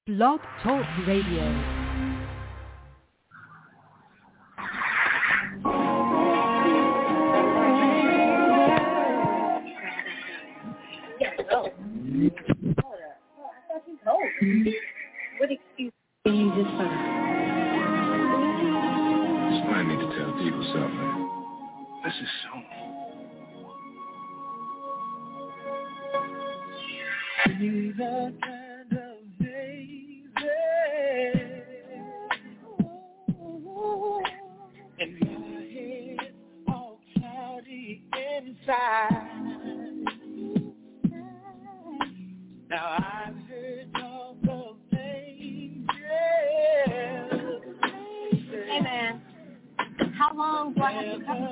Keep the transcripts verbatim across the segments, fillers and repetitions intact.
Blog Talk Radio. What excuse can you just find? I need to tell people something. This is so. She's a kind of baby, and my head all cloudy inside. Now I've heard talk of angels. Hey man, how long do I have to come?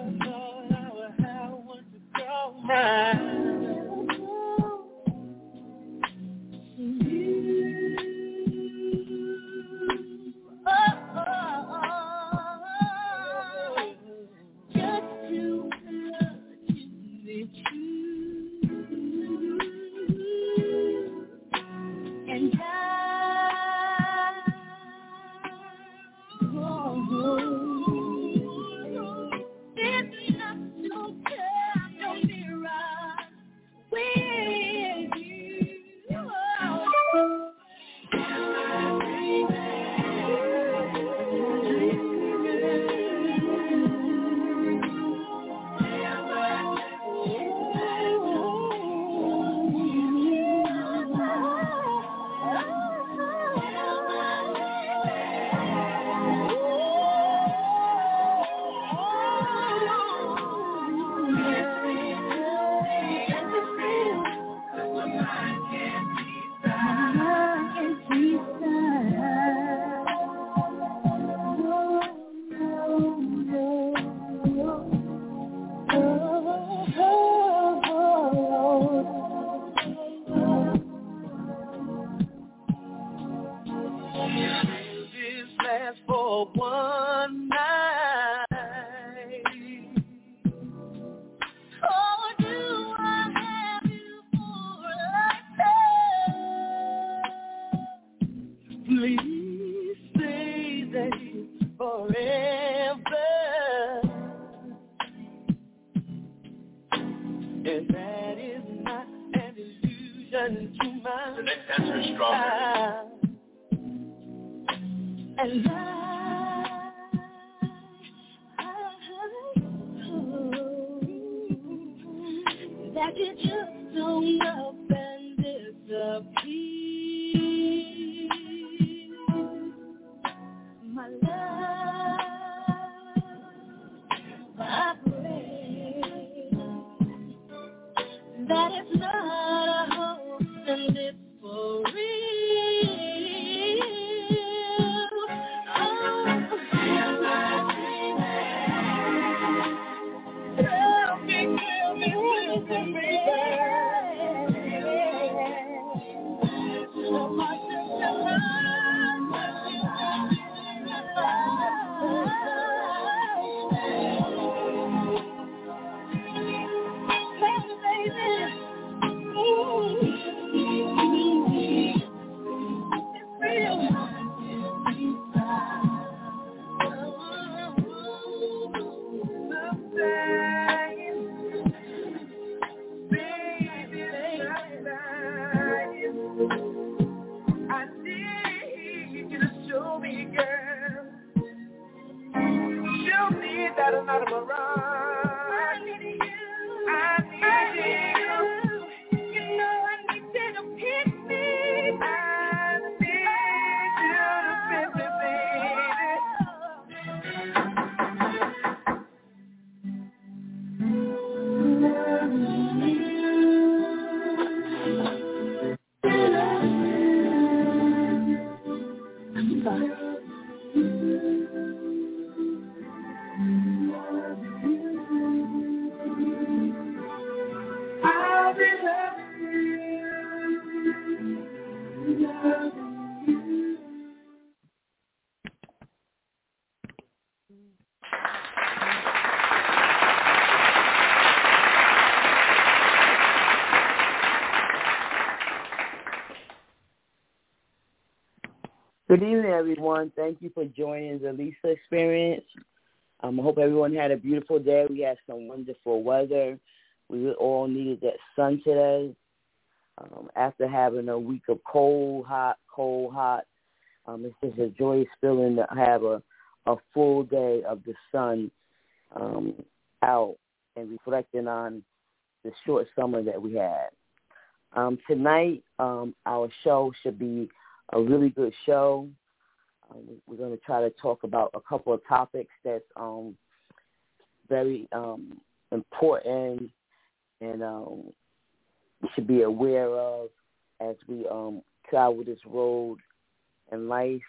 Good evening, everyone. Thank you for joining the Lisa Experience. Um, I hope everyone had a beautiful day. We had some wonderful weather. We all needed that sun today. Um, after having a week of cold, hot, cold, hot, um, it's just a joyous feeling to have a, a full day of the sun um, out and reflecting on the short summer that we had. Um, tonight, um, our show should be a really good show. Um, we're going to try to talk about a couple of topics that's um, very um, important and um, we should be aware of as we um, travel this road in life.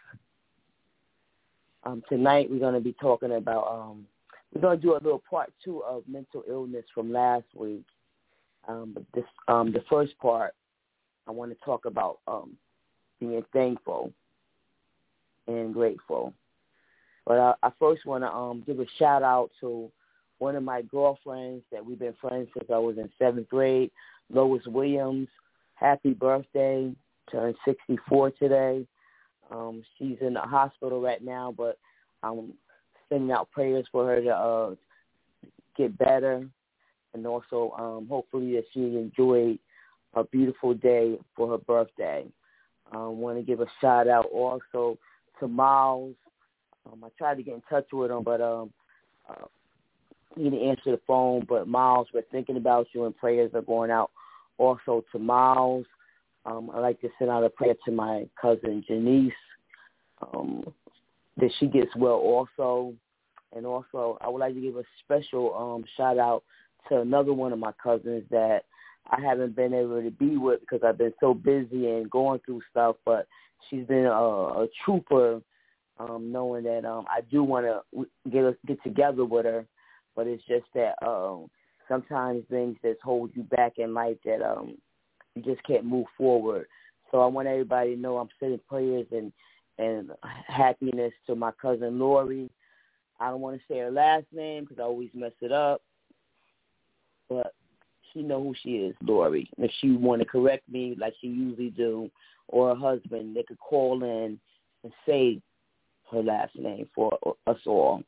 Um, tonight, we're going to be talking about, um, we're going to do a little part two of mental illness from last week. Um, but this, um, the first part, I want to talk about um, being thankful and grateful. But I, I first want to um, give a shout out to one of my girlfriends that we've been friends since I was in seventh grade, Lois Williams. Happy birthday. Turned sixty-four today. Um, she's in the hospital right now, but I'm sending out prayers for her to uh, get better, and also um, hopefully that she enjoyed a beautiful day for her birthday. I um, want to give a shout out also to Miles. Um, I tried to get in touch with him, but um, uh, he didn't answer the phone. But Miles, we're thinking about you, and prayers are going out also to Miles. Um, I'd like to send out a prayer to my cousin Janice, um, that she gets well also. And also, I would like to give a special um, shout out to another one of my cousins that I haven't been able to be with because I've been so busy and going through stuff, but she's been a, a trooper, um, knowing that um, I do want to get get together with her, but it's just that um, sometimes things that hold you back in life that um, you just can't move forward. So I want everybody to know I'm sending prayers and, and happiness to my cousin Lori. I don't want to say her last name because I always mess it up, but she know who she is, Lori. If she want to correct me like she usually do, or her husband, they could call in and say her last name for us all.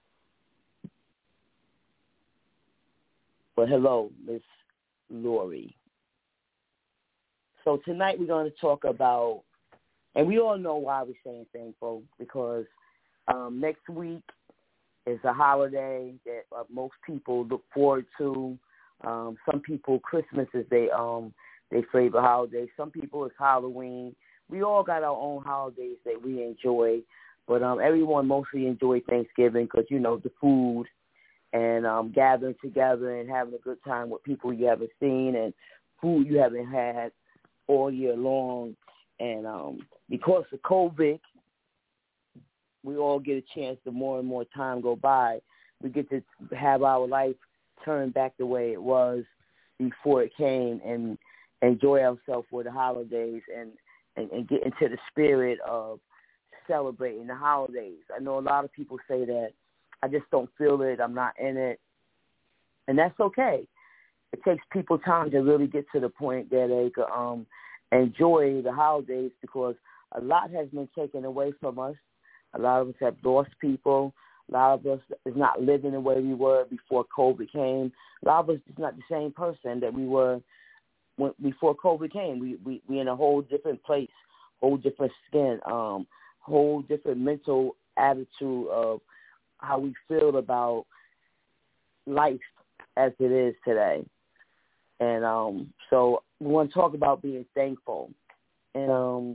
But hello, Miss Lori. So tonight we're going to talk about, and we all know why we're saying thankful, because um, next week is a holiday that uh, most people look forward to. Um, some people, Christmas is their um, their favorite holiday. Some people, it's Halloween. We all got our own holidays that we enjoy, but um, everyone mostly enjoy Thanksgiving because, you know, the food and um, gathering together and having a good time with people you haven't seen and food you haven't had all year long. And um, because of COVID, we all get a chance to more and more time go by. We get to have our life turn back the way it was before it came and enjoy ourselves for the holidays and, and, and get into the spirit of celebrating the holidays. I know a lot of people say that I just don't feel it, I'm not in it, and that's okay. It takes people time to really get to the point that they can um, enjoy the holidays because a lot has been taken away from us. A lot of us have lost people. A lot of us is not living the way we were before COVID came. A lot of us is not the same person that we were when, before COVID came. We we we in a whole different place, whole different skin, um, whole different mental attitude of how we feel about life as it is today. And um, so we want to talk about being thankful. And um,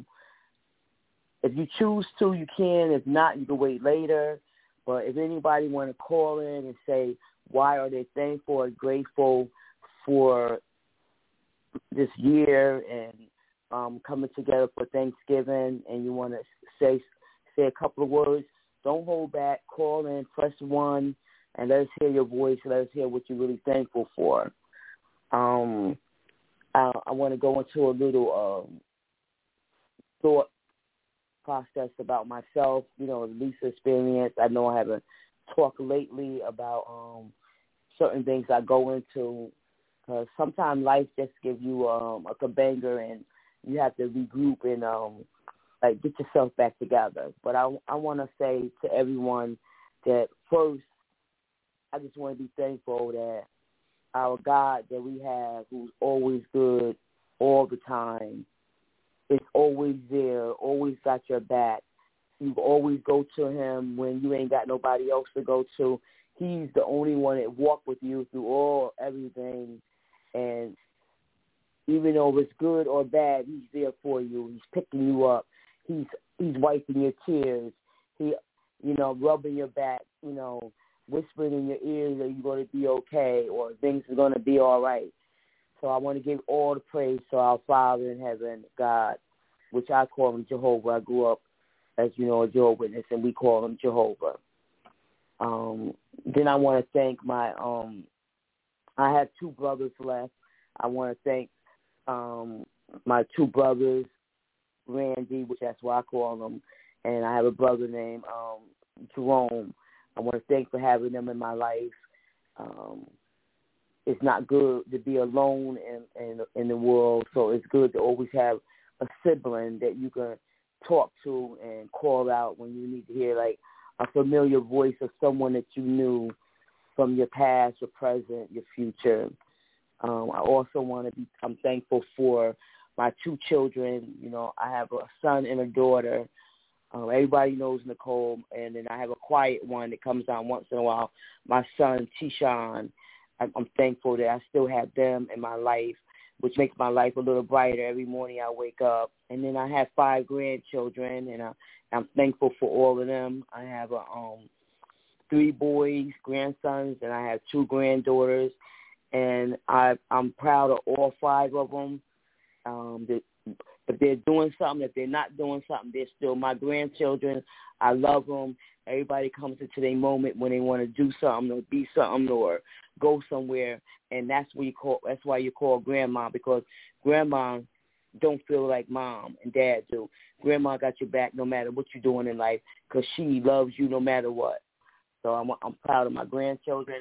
if you choose to, you can. If not, you can wait later. But if anybody want to call in and say why are they thankful or grateful for this year and um, coming together for Thanksgiving, and you want to say say a couple of words, don't hold back. Call in, press one, and let us hear your voice. Let us hear what you're really thankful for. Um, I, I want to go into a little um, thought process about myself, you know, the Lisa experience. I know I haven't talked lately about um, certain things I go into because sometimes life just gives you um, a kabanger and you have to regroup and um, like get yourself back together. But I, I want to say to everyone that first, I just want to be thankful that our God that we have, who's always good all the time, is always there, always got your back. You always go to him when you ain't got nobody else to go to. He's the only one that walked with you through all everything. And even though it's good or bad, he's there for you. He's picking you up. He's he's wiping your tears. He, you know, rubbing your back, you know, whispering in your ears that you're going to be okay or things are going to be all right. So I want to give all the praise to our Father in heaven, God, which I call him Jehovah. I grew up, as you know, a Jehovah's Witness, and we call him Jehovah. Um, then I want to thank my, um, I have two brothers left. I want to thank um, my two brothers, Randy, which that's what I call them, and I have a brother named um, Jerome. I want to thank for having them in my life. Um, it's not good to be alone in, in in the world, so it's good to always have a sibling that you can talk to and call out when you need to hear, like, a familiar voice of someone that you knew from your past, your present, your future. Um, I also want to be, I'm thankful for my two children. You know, I have a son and a daughter. Um, everybody knows Nicole, and then I have a quiet one that comes on once in a while, my son, Tishan. I'm, I'm thankful that I still have them in my life, which makes my life a little brighter every morning I wake up. And then I have five grandchildren, and I, I'm thankful for all of them. I have a, um, three boys, grandsons, and I have two granddaughters, and I, I'm proud of all five of them. Um, the, if they're doing something, if they're not doing something, they're still my grandchildren. I love them. Everybody comes into their moment when they want to do something or be something or go somewhere, and that's what you call. That's why you call grandma, because grandma don't feel like mom and dad do. Grandma got your back no matter what you're doing in life, because she loves you no matter what. So I'm, I'm proud of my grandchildren.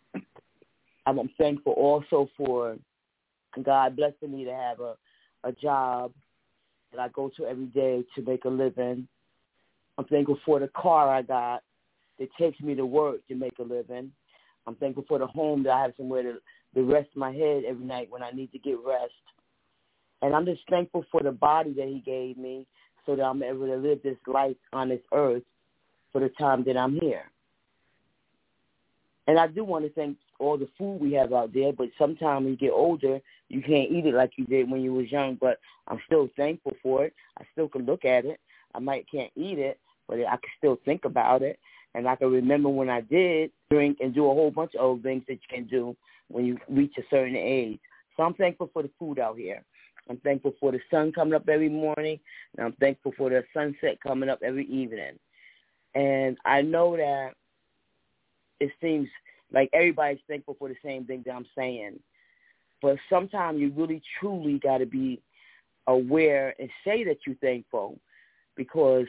I'm, I'm thankful also for God blessing me to have a, a job that I go to every day to make a living. I'm thankful for the car I got that takes me to work to make a living. I'm thankful for the home that I have somewhere to, to rest my head every night when I need to get rest. And I'm just thankful for the body that he gave me so that I'm able to live this life on this earth for the time that I'm here. And I do want to thank all the food we have out there, but sometimes when you get older, you can't eat it like you did when you was young, but I'm still thankful for it. I still can look at it. I might can't eat it, but I can still think about it. And I can remember when I did drink and do a whole bunch of other things that you can do when you reach a certain age. So I'm thankful for the food out here. I'm thankful for the sun coming up every morning, and I'm thankful for the sunset coming up every evening. And I know that it seems like everybody's thankful for the same thing that I'm saying. But sometimes you really, truly got to be aware and say that you're thankful, because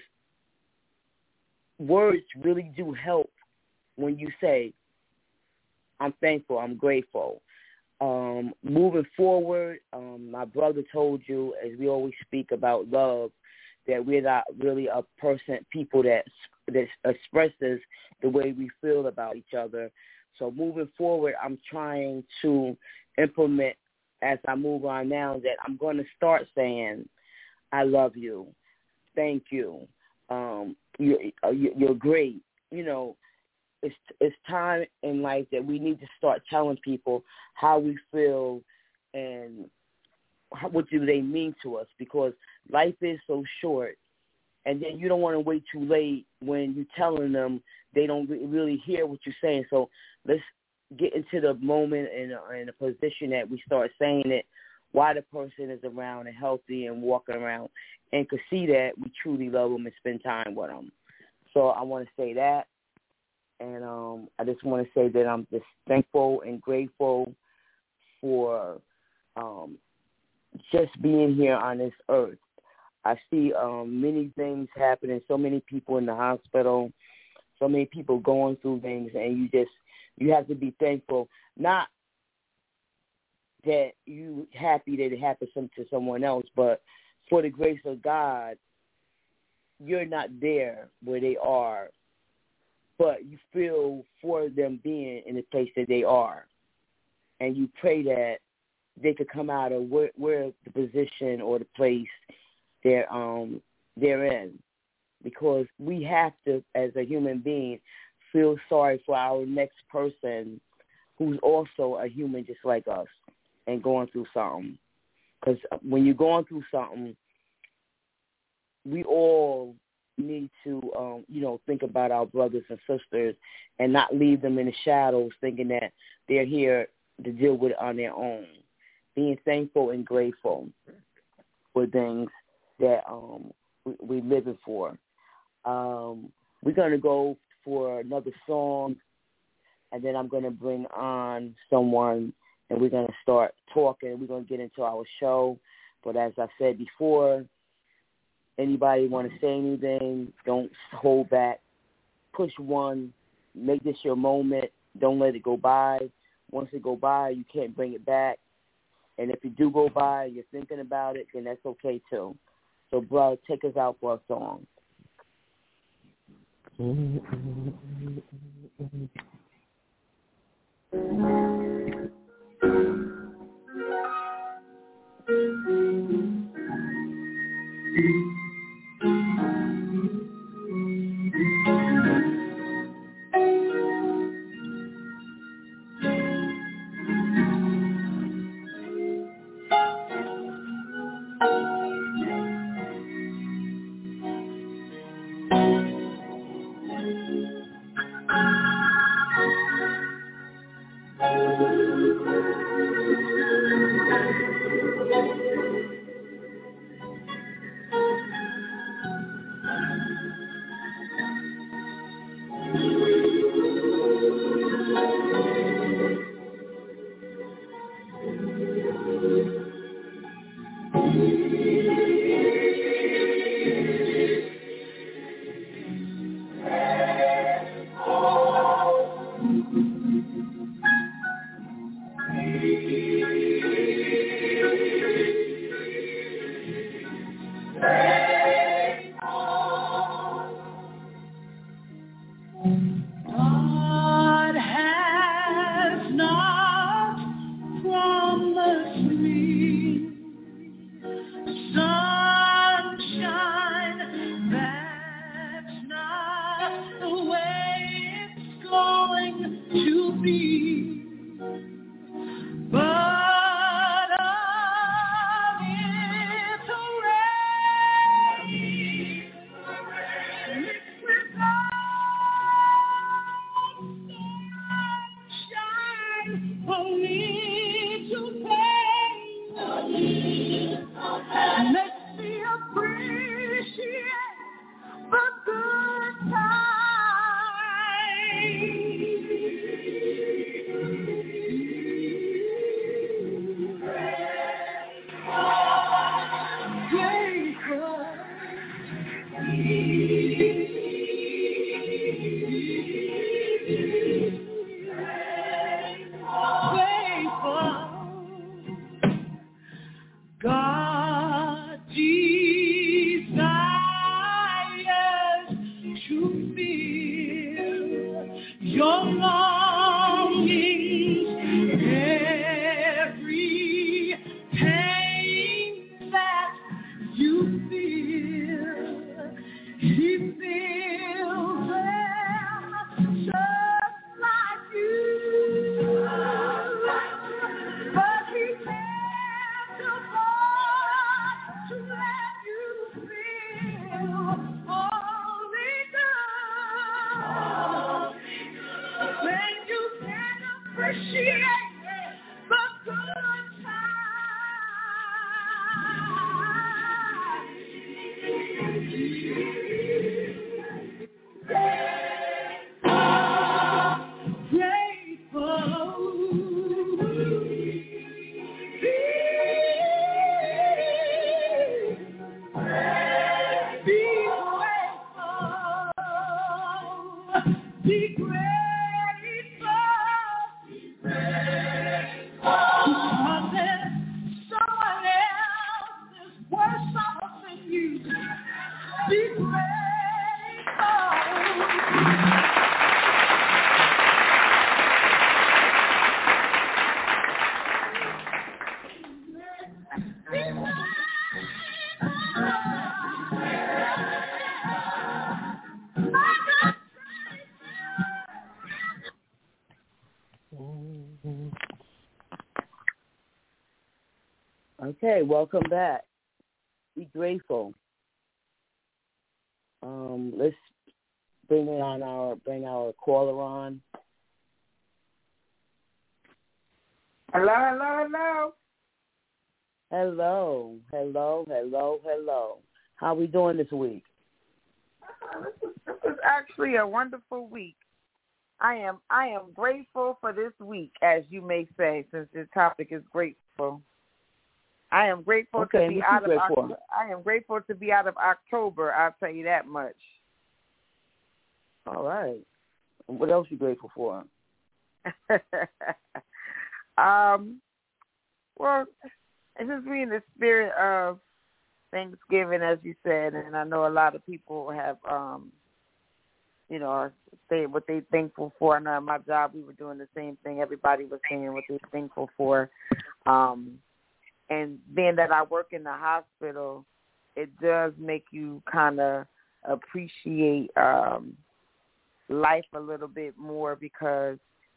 words really do help when you say, I'm thankful, I'm grateful. Um, moving forward, um, my brother told you, as we always speak about love, that we're not really a person, people that, that expresses the way we feel about each other. So moving forward, I'm trying to implement, as I move on now, that I'm going to start saying, I love you, thank you, um, you're, you're great. You know, it's it's time in life that we need to start telling people how we feel and how, what do they mean to us, because life is so short. And then you don't want to wait too late when you're telling them they don't really hear what you're saying. So let's get into the moment and in a position that we start saying it while the person is around and healthy and walking around, and could see that we truly love them and spend time with them. So I want to say that. And um, I just want to say that I'm just thankful and grateful for um, just being here on this earth. I see um, many things happening, so many people in the hospital, so many people going through things, and you just, you have to be thankful. Not that you happy that it happened to someone else, but for the grace of God you're not there where they are, but you feel for them being in the place that they are. And you pray that they could come out of where, where the position or the place they're, um, they're in. Because we have to, as a human being, feel sorry for our next person who's also a human just like us and going through something. Because when you're going through something, we all need to, um, you know, think about our brothers and sisters and not leave them in the shadows thinking that they're here to deal with it on their own. Being thankful and grateful for things that um, we, we're living for. Um, we're going to go for another song, and then I'm going to bring on someone, and we're going to start talking. We're going to get into our show. But as I said before, anybody want to say anything, don't hold back. Push one. Make this your moment. Don't let it go by. Once it go by, you can't bring it back. And if you do go by and you're thinking about it, then that's okay too. So, bro, take us out for a song. Be grateful. Okay, welcome back. Be grateful. Um, let's bring it on our bring our caller on. Hello, hello, hello. Hello, hello, hello, hello. How we doing this week? Uh, this, is, this is actually a wonderful week. I am I am grateful for this week, as you may say, since this topic is grateful. I am grateful okay, to be out of grateful? I am grateful to be out of October. I'll tell you that much. All right. What else are you grateful for? um, well, it's just me in the spirit of Thanksgiving, as you said, and I know a lot of people have, um, you know, say what they're thankful for. I know at my job we were doing the same thing. Everybody was saying what they're thankful for. Um, and being that I work in the hospital, it does make you kind of appreciate um, life a little bit more because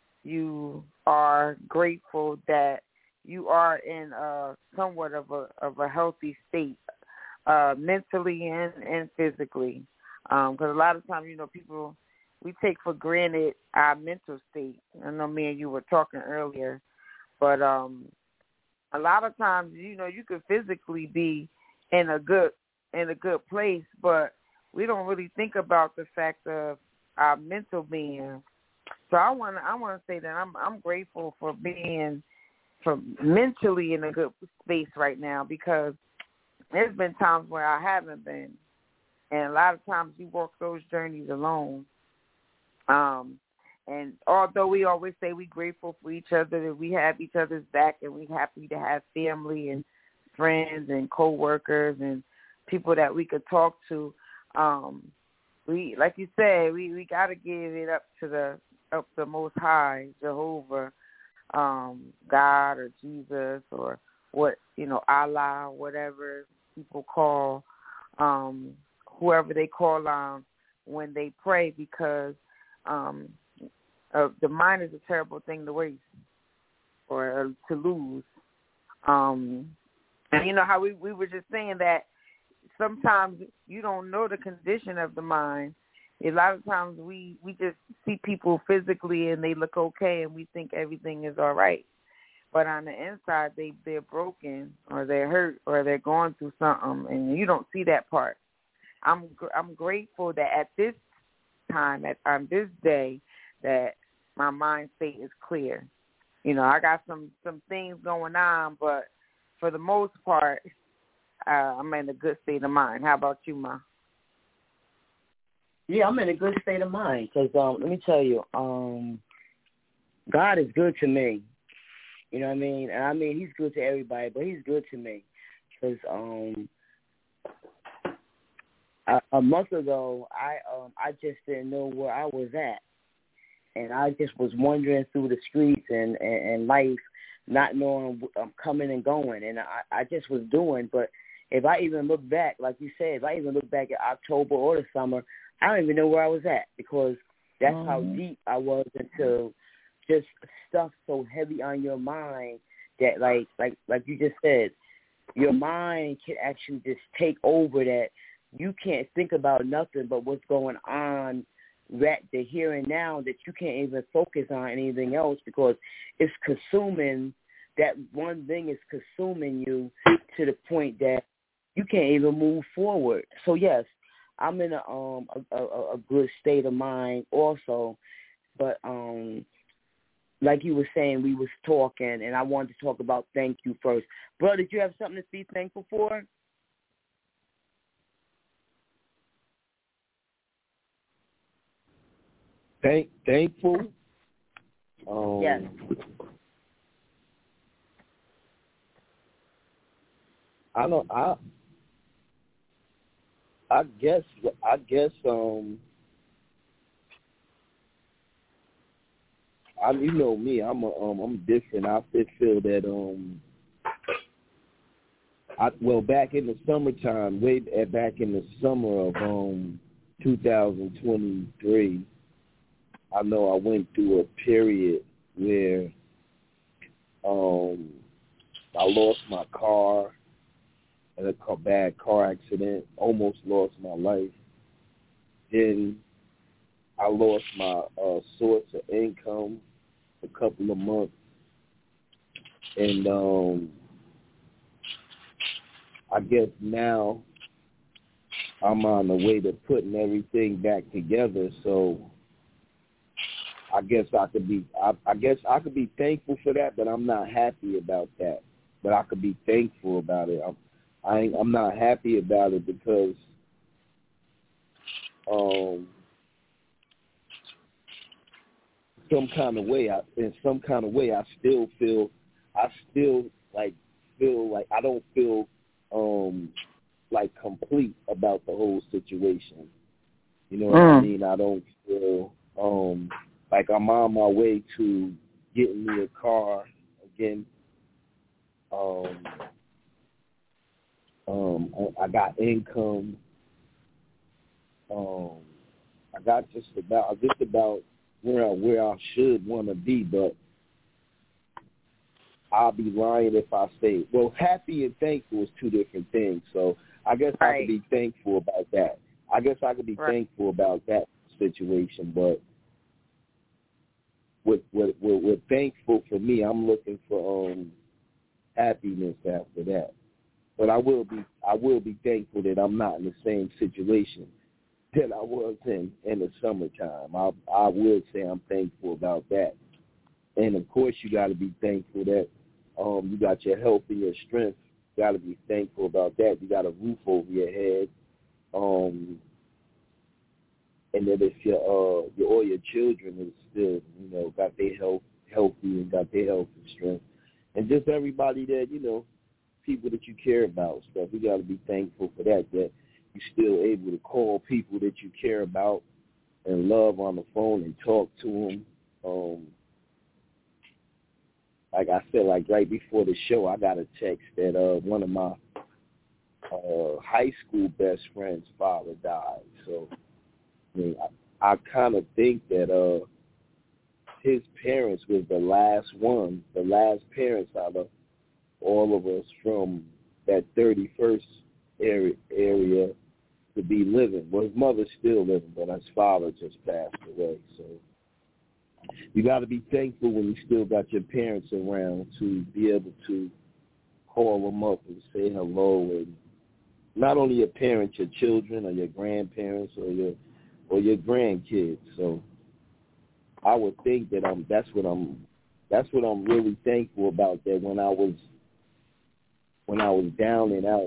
you are grateful that you are in a, somewhat of a of a healthy state, uh, mentally and, and physically. Because um, a lot of times, you know, people, we take for granted our mental state. I know me and you were talking earlier, but um, a lot of times, you know, you could physically be in a good in a good place, but we don't really think about the fact of our mental being. So I want I want to say that I'm I'm grateful for being for mentally in a good space right now because there's been times where I haven't been, and a lot of times you walk those journeys alone. Um, and although we always say we're grateful for each other, that we have each other's back, and we're happy to have family and friends and coworkers and people that we could talk to. Um, we, like you said, we, we got to give it up to the up the Most High, Jehovah, um, God or Jesus or what, you know, Allah, whatever people call, um, whoever they call on when they pray, because um, uh, the mind is a terrible thing to waste or uh, to lose. Um, and you know how we, we were just saying that sometimes you don't know the condition of the mind. A lot of times we, we just see people physically and they look okay and we think everything is all right. But on the inside, they, they're broken or they're hurt or they're going through something, and you don't see that part. I'm I'm grateful that at this time, at on this day, that my mind state is clear. You know, I got some, some things going on, but for the most part, uh, I'm in a good state of mind. How about you, Ma? Yeah, I'm in a good state of mind because um, let me tell you, um, God is good to me. You know what I mean? And I mean, he's good to everybody, but he's good to me because um, a, a month ago, I um, I just didn't know where I was at. And I just was wandering through the streets and, and, and life, not knowing I'm coming and going. And I, I just was doing. But if I even look back, like you said, if I even look back at October or the summer, I don't even know where I was at because that's mm-hmm. how deep I was into just stuff so heavy on your mind that, like, like, like you just said, your mind can actually just take over that you can't think about nothing but what's going on right the here and now, that you can't even focus on anything else because it's consuming, that one thing is consuming you to the point that you can't even move forward. So, yes, I'm in a um a, a, a good state of mind also, but um like you were saying, we was talking, and I wanted to talk about thank you first. Brother, did you have something to be thankful for? Thank, thankful. Um, yes. I don't. I. I guess. I guess. Um. I. You know me. I'm. A, um. I'm different. I feel that. Um. I well back in the summertime, way back in the summer of um two thousand twenty-three. I know I went through a period where um, I lost my car in a car, bad car accident, almost lost my life. Then I lost my uh, source of income a couple of months. And um, I guess now I'm on the way to putting everything back together. So I guess I could be, I, I guess I could be thankful for that, but I'm not happy about that. But I could be thankful about it. I'm, I ain't, I'm not happy about it because um, some kind of way, I, in some kind of way, I still feel, I still like feel like I don't feel um, like complete about the whole situation. You know what mm. I mean? I don't feel um, like I'm on my way to getting me a car again. Um, um, I got income. Um, I got just about just about where I, where I should want to be, but I'll be lying if I say, well, happy and thankful is two different things. So I guess right. I could be thankful about that. I guess I could be right. thankful about that situation, but with with, with with thankful for me, I'm looking for um, happiness after that. But I will be I will be thankful that I'm not in the same situation that I was in in the summertime. I I would say I'm thankful about that. And of course, you got to be thankful that um, you got your health and your strength. You got to be thankful about that. You got a roof over your head, um, and that if your uh, your all your children is still you know got their health healthy and got their health and strength, and just everybody that you know. People that you care about, stuff. You got to be thankful for that, that you're still able to call people that you care about and love on the phone and talk to them. Um, like I said, like right before the show, I got a text that uh, one of my uh, high school best friend's father died. So, I mean, I, I kind of think that uh, his parents was the last one, the last parents out of all of us from that thirty-first area, area to be living. Well, his mother's still living, but his father just passed away. So you got to be thankful when you still got your parents around to be able to call them up and say hello. And not only your parents, your children or your grandparents or your or your grandkids. So I would think that I'm. That's what I'm. That's what I'm really thankful about. That when I was When I was down and out,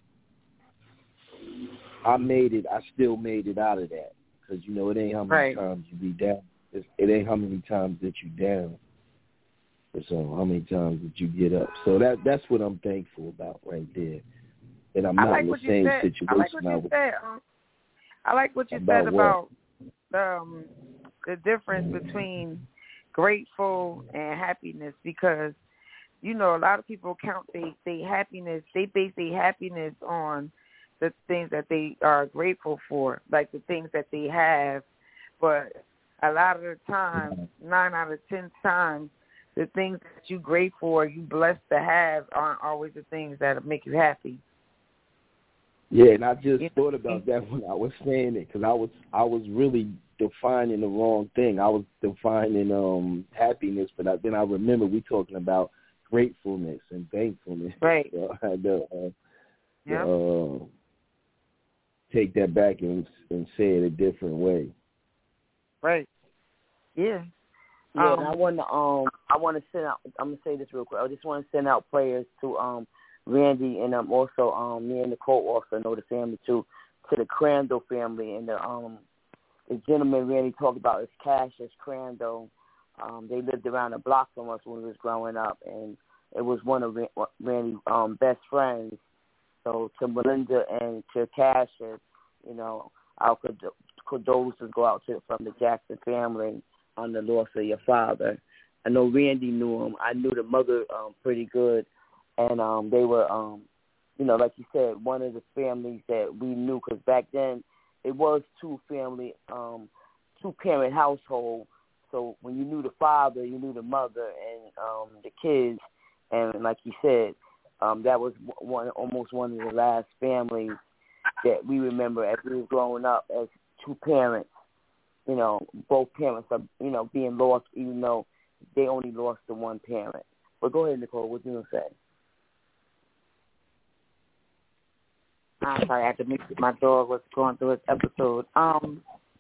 I made it. I still made it out of that because you know it ain't how many right. times you be down. It's, it ain't how many times that you down. It's uh, how many times that you get up. So that that's what I'm thankful about right there. And I'm not like in the same said. situation. I like what you said. Um, I like what you about said about um, the difference between grateful and happiness because. You know, a lot of people count their they happiness, they base their happiness on the things that they are grateful for, like the things that they have. But a lot of the time, nine out of ten times, the things that you're grateful for, you blessed to have, aren't always the things that make you happy. Yeah, and I just you thought about that when I was saying it because I was I was really defining the wrong thing. I was defining um, happiness, but I, then I remember we talking about gratefulness and thankfulness. Right. So I had to, uh, yep. to uh, take that back and, and say it a different way. Right. Yeah. Yeah, um, and I want to um I want to send out. I'm gonna say this real quick. I just want to send out prayers to um Randy and um also um me and Nicole also know the family too, to the Crandall family and the um the gentleman Randy talked about is Cassius Crandall. Um, they lived around the block from us when we was growing up, and it was one of Randy's um, best friends. So to Melinda and to Cassius, you know, our condolences go out to from the Jackson family on the loss of your father. I know Randy knew him. I knew the mother um, pretty good, and um, they were, um, you know, like you said, one of the families that we knew because back then it was two family, um, two parent household. So when you knew the father, you knew the mother, and um, the kids, And like you said, um, that was one almost one of the last families that we remember as we were growing up as two parents. You know, both parents are, you know, being lost, even though they only lost the one parent. But go ahead, Nicole. What you gonna say? I'm sorry, I had to mix it. My dog was going through his episode. Um,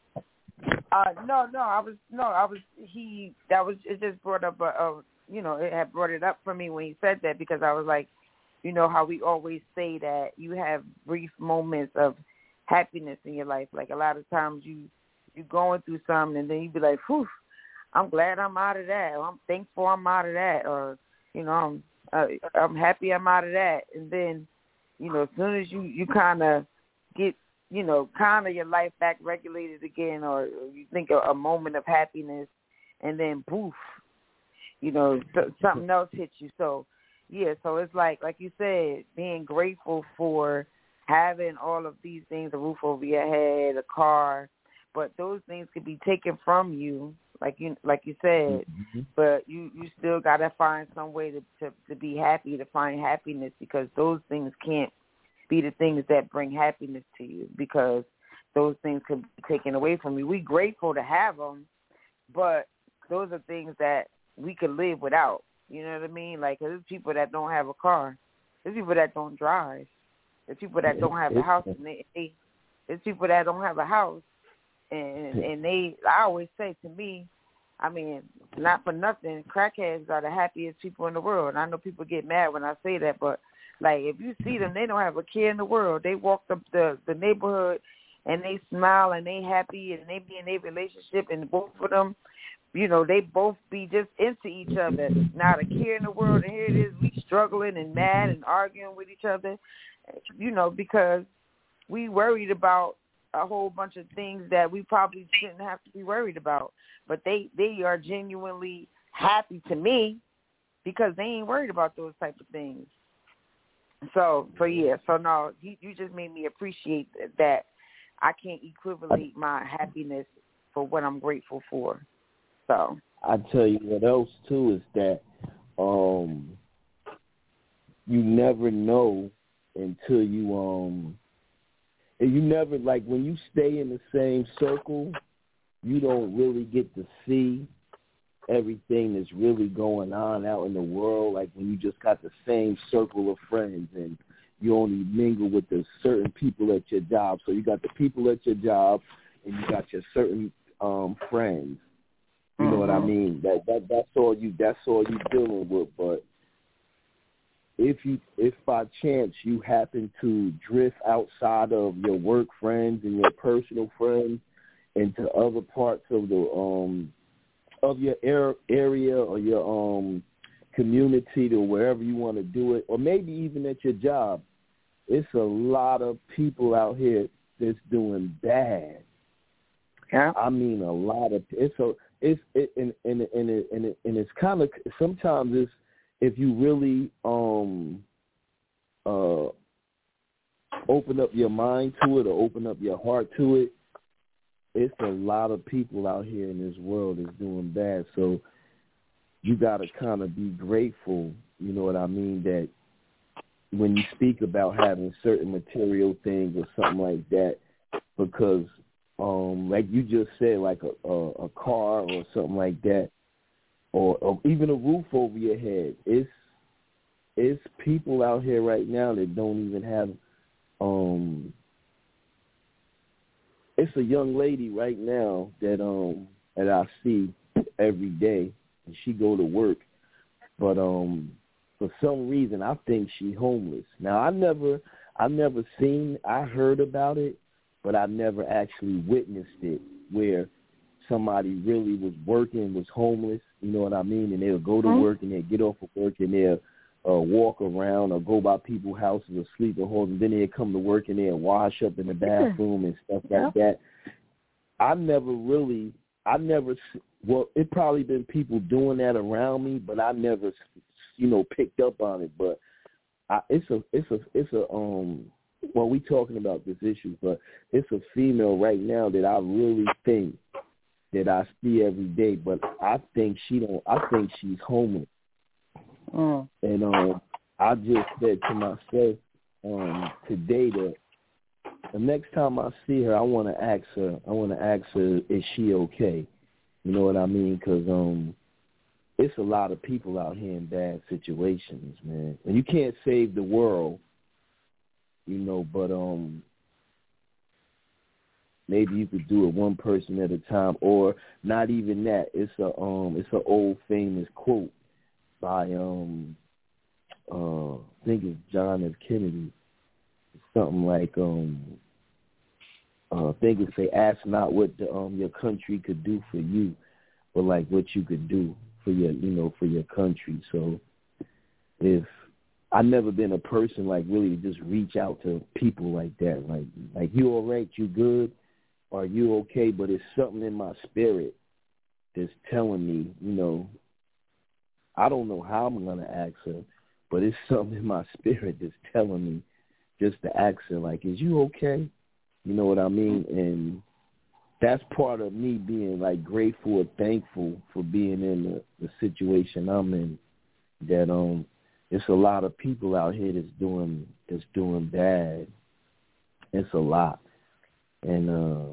uh, no, no, I was no, I was he. That was it. Just brought up a, a, you know, it had brought it up for me when he said that because I was like, you know, how we always say that you have brief moments of happiness in your life. Like a lot of times you. You're going through something, and then you be like, whew, I'm glad I'm out of that, or I'm thankful I'm out of that, or, you know, I'm uh, I'm happy I'm out of that. And then, you know, as soon as you, you kind of get, you know, kind of your life back regulated again, or, or you think a, a moment of happiness, and then poof, you know, th- something else hits you. So, yeah, so it's like, like you said, being grateful for having all of these things, a roof over your head, a car, but those things could be taken from you, like you like you said. Mm-hmm. But you, you still got to find some way to, to, to be happy, to find happiness, because those things can't be the things that bring happiness to you, because those things could be taken away from you. We're grateful to have them, but those are things that we could live without. You know what I mean? Like, there's people that don't have a car. There's people that don't drive. There's people that don't have a house. And they, they, there's people that don't have a house. And and they, I always say to me, I mean, not for nothing, crackheads are the happiest people in the world. And I know people get mad when I say that, but, like, if you see them, they don't have a care in the world. They walk up the, the neighborhood, and they smile, and they happy, and they be in a relationship, and both of them, you know, they both be just into each other. Not a care in the world, and here it is, we struggling and mad and arguing with each other, you know, because we worried about a whole bunch of things that we probably shouldn't have to be worried about. But they, they are genuinely happy to me because they ain't worried about those type of things. So, so yeah, so no, you, you just made me appreciate that I can't equivalent my happiness for what I'm grateful for. So I tell you what else too is that um, you never know until you um. And you never, like, when you stay in the same circle, you don't really get to see everything that's really going on out in the world. Like, when you just got the same circle of friends and you only mingle with the certain people at your job. So you got the people at your job and you got your certain um, friends. You know mm-hmm. what I mean? That that that's all you that's all you dealing with. But if you if by chance you happen to drift outside of your work friends and your personal friends into other parts of the um of your area or your um community to wherever you want to do it, or maybe even at your job, it's a lot of people out here that's doing bad. Yeah, I mean a lot of it's a it's it and and and it, and, it, and it's kind of sometimes it's if you really um uh open up your mind to it or open up your heart to it, it's a lot of people out here in this world that's doing bad. So you got to kind of be grateful, you know what I mean, that when you speak about having certain material things or something like that, because um, like you just said, like a, a, a car or something like that, or, or even a roof over your head. It's it's people out here right now that don't even have. Um, it's a young lady right now that um that I see every day, and she go to work, but um for some reason I think she's homeless. Now I never I never seen I heard about it, but I never actually witnessed it where somebody really was working, was homeless, you know what I mean, and they'll go to mm-hmm. work and they'll get off of work and they'll uh, walk around or go by people's houses or sleep at home, and then they'll come to work and they'll wash up in the bathroom and stuff yeah. like that. I never really, I never, well, it probably been people doing that around me, but I never, you know, picked up on it. But I, it's a, it's a, it's a, um, well, we talking about this issue, but it's a female right now that I really think that I see every day, but I think she don't. I think she's homeless. Mm. And um, I just said to myself um, today that the next time I see her, I want to ask her. I want to ask her, is she okay? You know what I mean? Because um, it's a lot of people out here in bad situations, man. And you can't save the world, you know. But um, maybe you could do it one person at a time, or not even that. It's a um, it's an old famous quote by um, uh, I think it's John F. Kennedy. Something like um. Uh, think if they ask not what the, um, your country could do for you, but like what you could do for your, you know, for your country. So, if I've never been a person like really to just reach out to people like that, like like you all right, you good, are you okay? But it's something in my spirit that's telling me, you know, I don't know how I'm gonna ask her, but it's something in my spirit that's telling me just to ask her, like, is you okay? You know what I mean? And that's part of me being, like, grateful and thankful for being in the, the situation I'm in, that um, it's a lot of people out here that's doing that's doing bad. It's a lot. And uh,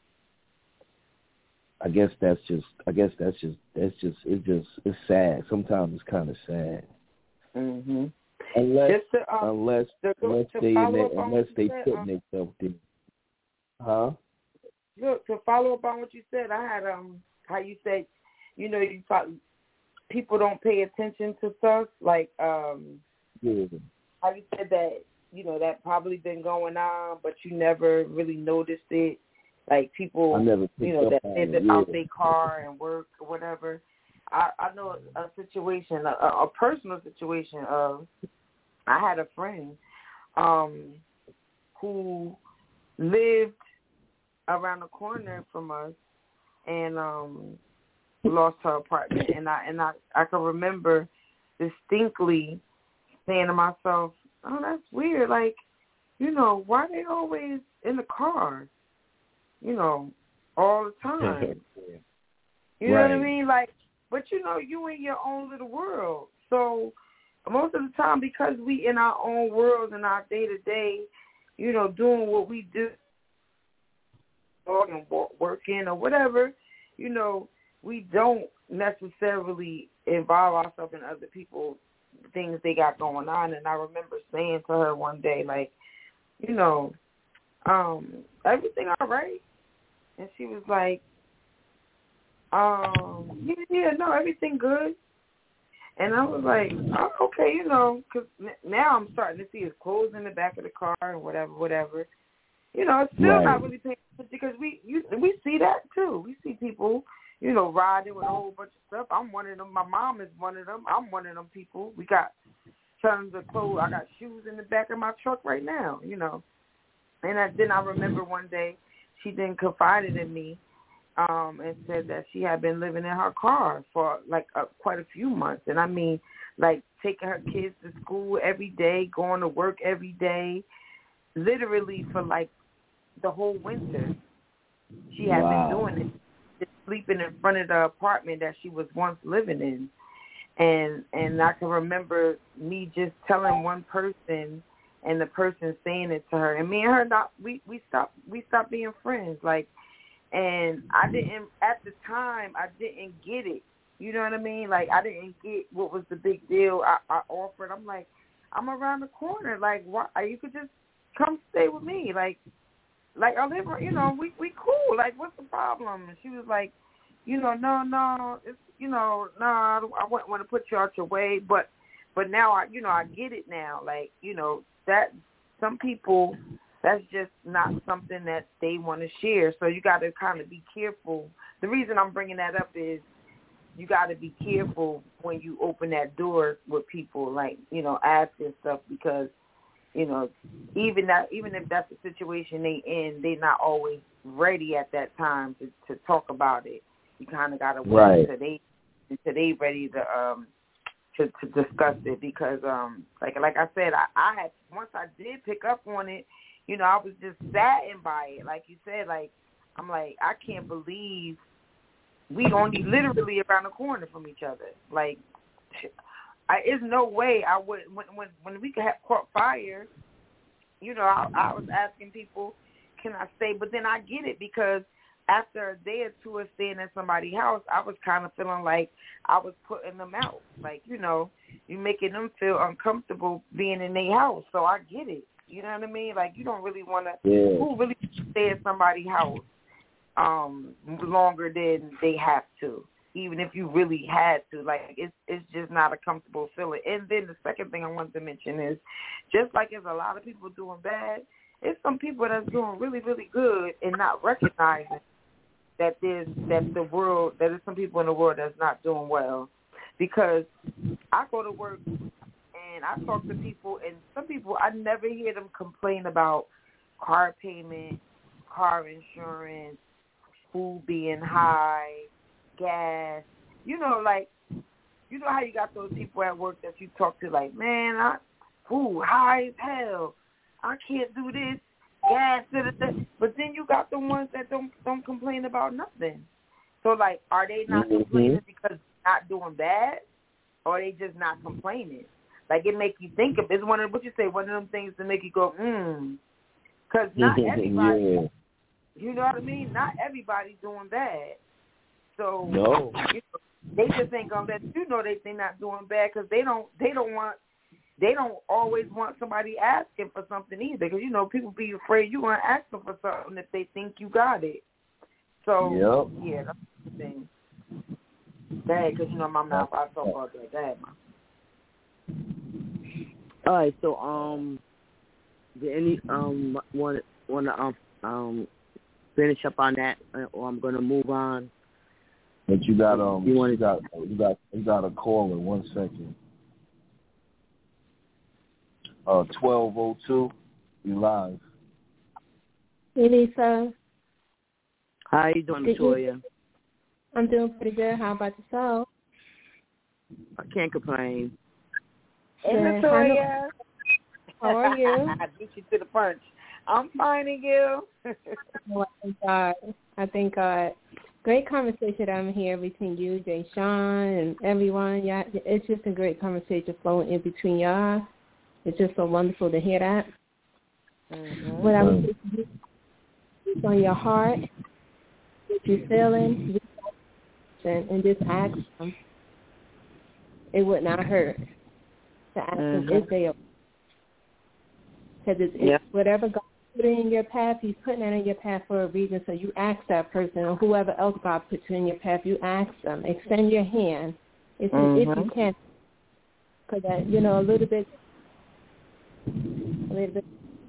I guess that's just, I guess that's just, that's just, it's just, it's sad. Sometimes it's kind of sad. Mm-hmm. Unless, Just to, um, unless, to, unless to they, unless they said, put um, themselves there. Huh? Look, to follow up on what you said, I had um how you said, you know, you thought people don't pay attention to stuff, like um yeah. how you said that, you know, that probably been going on, but you never really noticed it. Like people, I never you know, that live live out their car and work or whatever. I, I know a, a situation, a, a personal situation of, I had a friend um who lived around the corner from us, and um, lost her apartment. And I and I, I can remember distinctly saying to myself, "Oh, that's weird. Like, you know, why are they always in the car? You know, all the time. You know right. what I mean? Like, but you know, you in your own little world. So most of the time, because we in our own worlds in our day to day, you know, doing what we do." And working or whatever, you know, we don't necessarily involve ourselves in other people's things they got going on. And I remember saying to her one day, like, you know, um, everything all right? And she was like, um, yeah, yeah, no, everything good. And I was like, oh, okay, you know, because now I'm starting to see his clothes in the back of the car and whatever, whatever. You know, it's still right. not really paying attention because we you, we see that too. We see people, you know, riding with a whole bunch of stuff. I'm one of them. My mom is one of them. I'm one of them people. We got tons of clothes. I got shoes in the back of my truck right now, you know. And I, then I remember one day she then confided in me um, and said that she had been living in her car for like uh, quite a few months. And I mean, like taking her kids to school every day, going to work every day, literally for like the whole winter. She had wow. been doing it, just sleeping in front of the apartment that she was once living in. And and I can remember me just telling one person and the person saying it to her. And me and her, not, we, we stopped we stopped being friends. Like, and I didn't, at the time, I didn't get it. You know what I mean? Like, I didn't get what was the big deal. I, I offered. I'm like, I'm around the corner. Like, why? You could just come stay with me. Like, Like, I live, you know, we we cool. Like, what's the problem? And she was like, you know, no, no, it's, you know, no, I, don't, I wouldn't want to put you out your way. But, but now, I, you know, I get it now. Like, you know, that some people, that's just not something that they want to share. So you got to kind of be careful. The reason I'm bringing that up is you got to be careful when you open that door with people, like, you know, asking stuff, because you know, even that, even if that's the situation they in, they're not always ready at that time to, to talk about it. You kind of got to wait right. until they until they ready to um to, to discuss it, because um like like I said, I, I had once I did pick up on it, you know, I was just saddened by it. Like you said, like I'm like I can't believe we only literally around the corner from each other. Like I, there's no way I would when when when we could have caught fire. You know, I, I was asking people, can I stay? But then I get it because after a day or two of staying at somebody's house, I was kind of feeling like I was putting them out. Like, you know, you making them feel uncomfortable being in their house. So I get it. You know what I mean? Like, you don't really want to, yeah. who really stay at somebody's house um, longer than they have to, even if you really had to. Like, it's it's just not a comfortable feeling. And then the second thing I wanted to mention is, just like there's a lot of people doing bad, it's some people that's doing really, really good and not recognizing that there's that the world that there's some people in the world that's not doing well. Because I go to work and I talk to people, and some people I never hear them complain about car payment, car insurance, food being high, gas. You know, like you know how you got those people at work that you talk to, like, man, I food high as hell. I can't do this. Gas, da, da, da. But then you got the ones that don't don't complain about nothing. So, like, are they not mm-hmm. complaining because they're not doing bad, or are they just not complaining? Like, it make you think of it's one of what you say one of them things to make you go, hmm. Because not everybody, yeah. you know what I mean? Not everybody's doing bad. So no. you know, they just ain't gonna let you know they they not doing bad because they don't they don't want. They don't always want somebody asking for something either, because, you know, people be afraid you're going to ask them for something if they think you got it. So, yep. yeah, that's the thing. Dad, because, you know, my mouth, I talk about that. Dad, all right, so, um, did any, um, want, want to, um, um, finish up on that, or I'm going to move on? But you got, um, you, you got, you got, you got a caller, one second. Uh, twelve oh two, you live. Hey, Lisa. How you doing, Latoya? I'm doing pretty good. How about yourself? I can't complain. Hey, Latoya. How are you? I beat you to the punch. I'm fine, and you? Oh, I thank God. I thank God. Great conversation I'm here between you, Jay Sean, and everyone. Yeah, it's just a great conversation flowing in between y'all. It's just so wonderful to hear that. Mm-hmm. What I was just on your heart, what you're feeling, and, and just ask them. It would not hurt to ask mm-hmm. them if they are. Because it's, yeah. it's whatever God put in your path, He's putting that in your path for a reason. So you ask that person, or whoever else God puts in your path, you ask them. Extend your hand if, mm-hmm. if you can. Because, you know, a little bit, a little bit.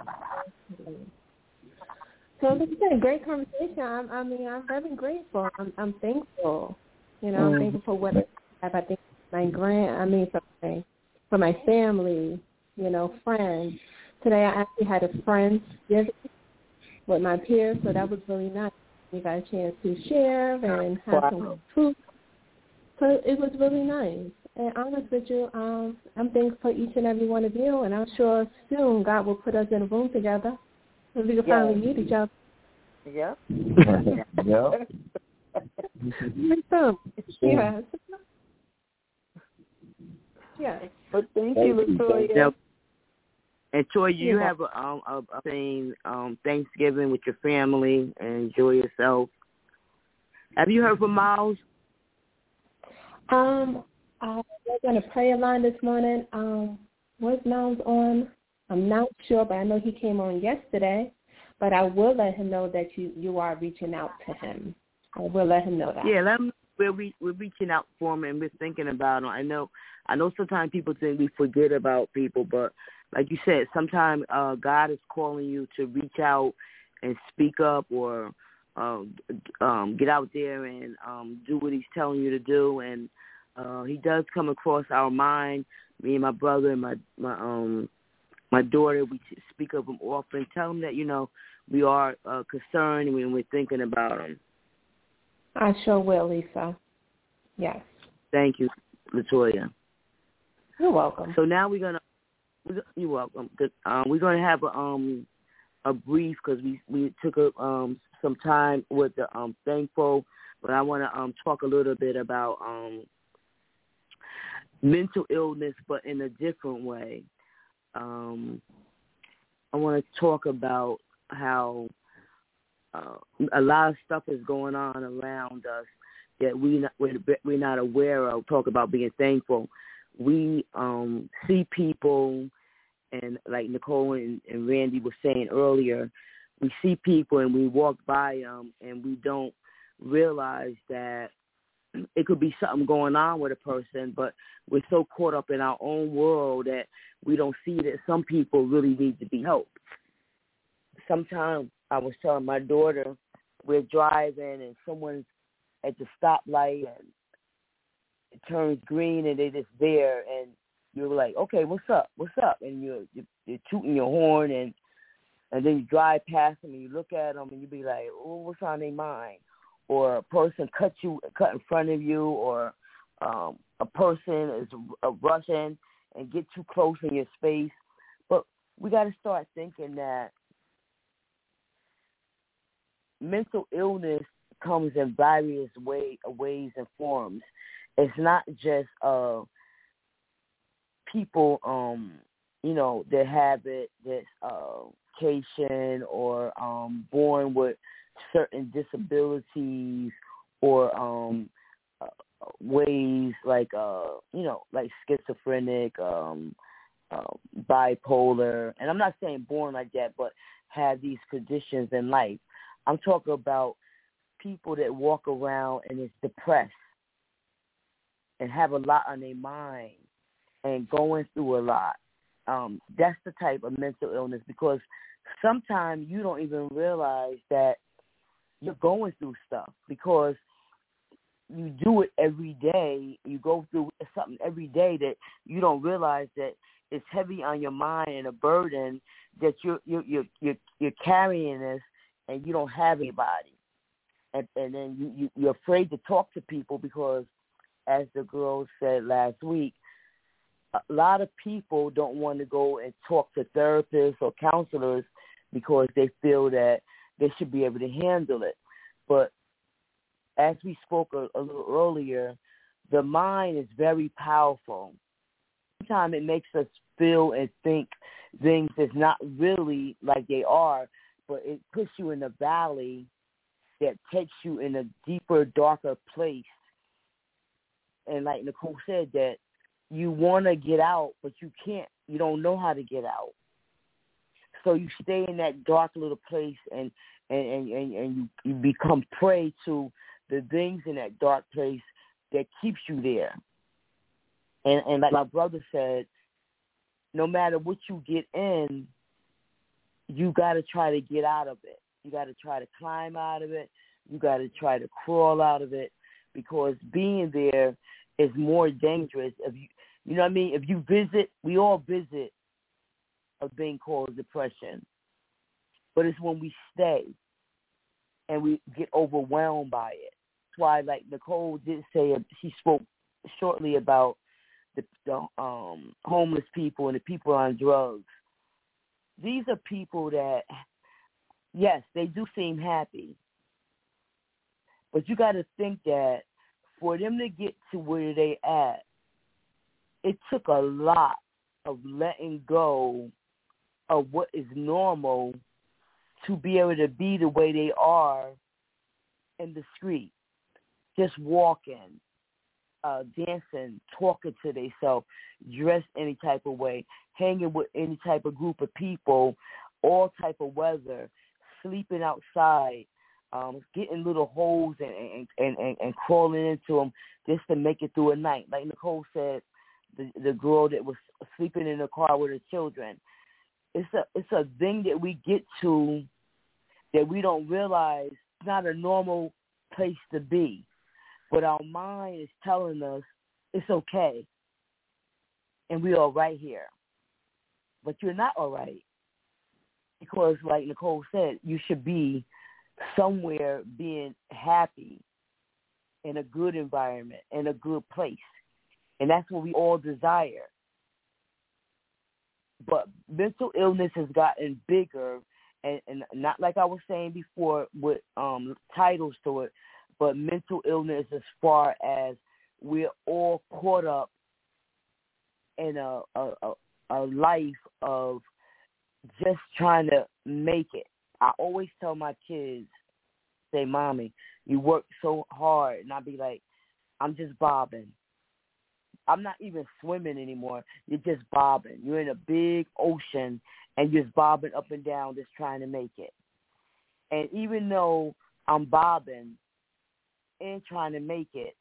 So this has been a great conversation. I'm, I mean, I'm very grateful. I'm, I'm thankful. You know, mm-hmm. I'm thankful for what I have. I think my grand, I mean, for my, for my family, you know, friends. Today I actually had a friend's visit with my peers, so that was really nice. We got a chance to share and have wow. some food. So it was really nice. And honest with you, um, I'm thankful for each and every one of you, and I'm sure soon God will put us in a room together so we can yeah. finally meet each other. Yeah. yeah. so, yeah. Yeah. But thank you, Latoya. Yep. And Toy, you yeah. have a, um, a, a thing, um, Thanksgiving with your family and enjoy yourself. Have you heard from Miles? Um, I was on a prayer line this morning. Um, was Miles on? I'm not sure, but I know he came on yesterday. But I will let him know that you, you are reaching out to him. I will let him know that. Yeah, let him. We're re, we're reaching out for him and we're thinking about him. I know. I know. Sometimes people think we forget about people, but like you said, sometimes uh, God is calling you to reach out and speak up, or um, um, get out there and um, do what He's telling you to do. And uh, He does come across our mind. Me and my brother and my my um my daughter, we speak of Him often. Tell Him that you know we are uh, concerned when we're thinking about Him. I sure will, Lisa. Yes. Thank you, Latoya. You're welcome. So now we're gonna. You're welcome. Um, we're gonna have a um a brief because we we took a, um some time with the um thankful, but I want to um talk a little bit about um mental illness, but in a different way. Um, I want to talk about how uh, a lot of stuff is going on around us that we not, we're, we're not aware of. Talk about being thankful. We um, see people, and like Nicole and, and Randy were saying earlier, we see people and we walk by them and we don't realize that it could be something going on with a person, but we're so caught up in our own world that we don't see that some people really need to be helped. Sometimes I was telling my daughter, we're driving and someone's at the stoplight and it turns green and they're just there, and you're like, okay, what's up? What's up? And you're, you're, you're tooting your horn, and and then you drive past them and you look at them and you be like, oh, what's on their mind? Or a person cut you, cut in front of you, or um, a person is uh, rushing and get too close in your space. But we got to start thinking that mental illness comes in various way, ways and forms. It's not just uh, people, um, you know, that have it that's uh, Caucasian or um, born with certain disabilities or um, uh, ways like, uh, you know, like schizophrenic, um, uh, bipolar. And I'm not saying born like that, but have these conditions in life. I'm talking about people that walk around and is depressed and have a lot on their mind and going through a lot. Um, that's the type of mental illness, because sometimes you don't even realize that you're going through stuff because you do it every day. You go through something every day that you don't realize that it's heavy on your mind and a burden that you're you're you're you're, you're carrying this, and you don't have anybody, and and then you, you you're afraid to talk to people because, as the girl said last week, a lot of people don't want to go and talk to therapists or counselors because they feel that they should be able to handle it. But as we spoke a, a little earlier, the mind is very powerful. Sometimes it makes us feel and think things that's not really like they are, but it puts you in a valley that takes you in a deeper, darker place. And like Nicole said, that you want to get out, but you can't. You don't know how to get out. So you stay in that dark little place, and and, and, and, and you, you become prey to the things in that dark place that keeps you there. And, and like my brother said, no matter what you get in, you got to try to get out of it. You got to try to climb out of it. You got to try to crawl out of it, because being there is more dangerous. If you, you know what I mean? If you visit, we all visit a thing called depression. But it's when we stay and we get overwhelmed by it. That's why, like Nicole did say, she spoke shortly about the, the um, homeless people and the people on drugs. These are people that, yes, they do seem happy. But you got to think that for them to get to where they at, it took a lot of letting go of what is normal to be able to be the way they are in the street, just walking, uh, dancing, talking to themselves, dressed any type of way, hanging with any type of group of people, all type of weather, sleeping outside, um, getting little holes and, and, and, and, and crawling into them just to make it through a night. Like Nicole said, the, the girl that was sleeping in the car with her children. It's a it's a thing that we get to that we don't realize it's not a normal place to be. But our mind is telling us it's okay and we are right here. But you're not all right, because like Nicole said, you should be somewhere being happy in a good environment, in a good place. And that's what we all desire. But mental illness has gotten bigger, and, and not like I was saying before with um, titles to it, but mental illness as far as we're all caught up in a, a, a, a life of just trying to make it. I always tell my kids, say, Mommy, you work so hard. And I'll be like, I'm just bobbing. I'm not even swimming anymore. You're just bobbing. You're in a big ocean, and you're just bobbing up and down just trying to make it. And even though I'm bobbing and trying to make it,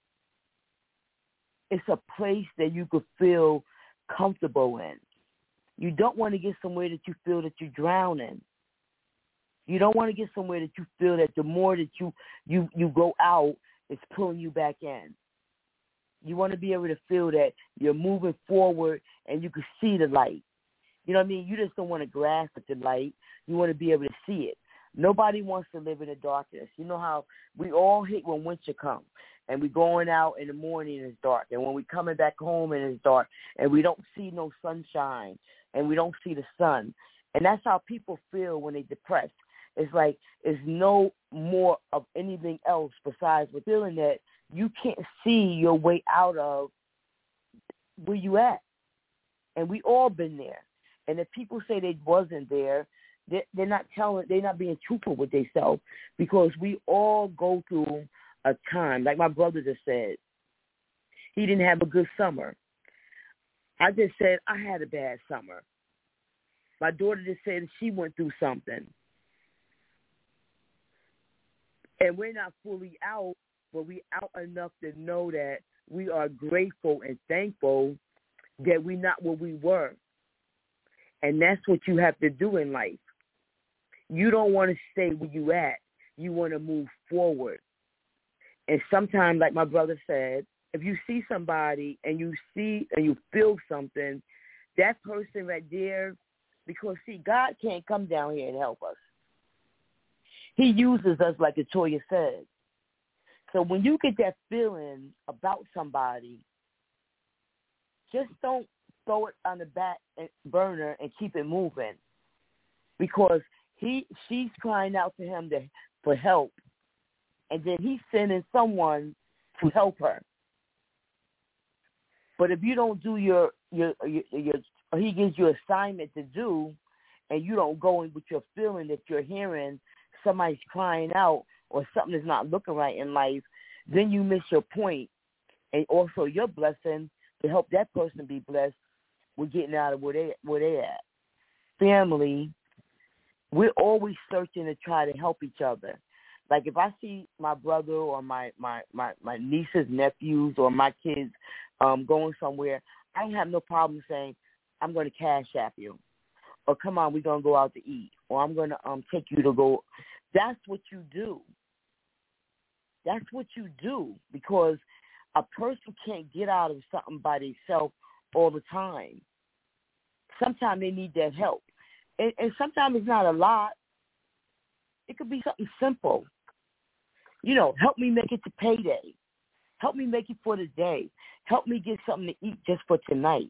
it's a place that you could feel comfortable in. You don't want to get somewhere that you feel that you're drowning. You don't want to get somewhere that you feel that the more that you, you, you go out, it's pulling you back in. You want to be able to feel that you're moving forward and you can see the light. You know what I mean? You just don't want to grasp at the light. You want to be able to see it. Nobody wants to live in the darkness. You know how we all hate when winter comes and we're going out in the morning and it's dark. And when we're coming back home and it's dark and we don't see no sunshine and we don't see the sun. And that's how people feel when they're depressed. It's like it's no more of anything else besides the feeling that you can't see your way out of where you at. And we all been there. And if people say they wasn't there, they're, they're not telling, they're not being truthful with themselves, because we all go through a time, like my brother just said, he didn't have a good summer. I just said I had a bad summer. My daughter just said she went through something. And we're not fully out, but we out enough to know that we are grateful and thankful that we're not where we were. And that's what you have to do in life. You don't want to stay where you at. You want to move forward. And sometimes, like my brother said, if you see somebody and you see and you feel something, that person right there, because, see, God can't come down here and help us. He uses us, like Latoya said. So when you get that feeling about somebody, just don't throw it on the back burner and keep it moving, because he she's crying out to him to, for help, and then he's sending someone to help her. But if you don't do your your your, your or he gives you an assignment to do, and you don't go in with your feeling that you're hearing somebody's crying out or something is not looking right in life, then you miss your point, and also your blessing to help that person be blessed with getting out of where they where they at. Family, we're always searching to try to help each other. Like if I see my brother or my my, my, my nieces, nephews, or my kids um, going somewhere, I don't have no problem saying, I'm going to cash app you. Or come on, we're going to go out to eat. Or I'm going to um, take you to go. That's what you do. That's what you do, because a person can't get out of something by themselves all the time. Sometimes they need that help. And, and sometimes it's not a lot. It could be something simple. You know, help me make it to payday. Help me make it for the day. Help me get something to eat just for tonight.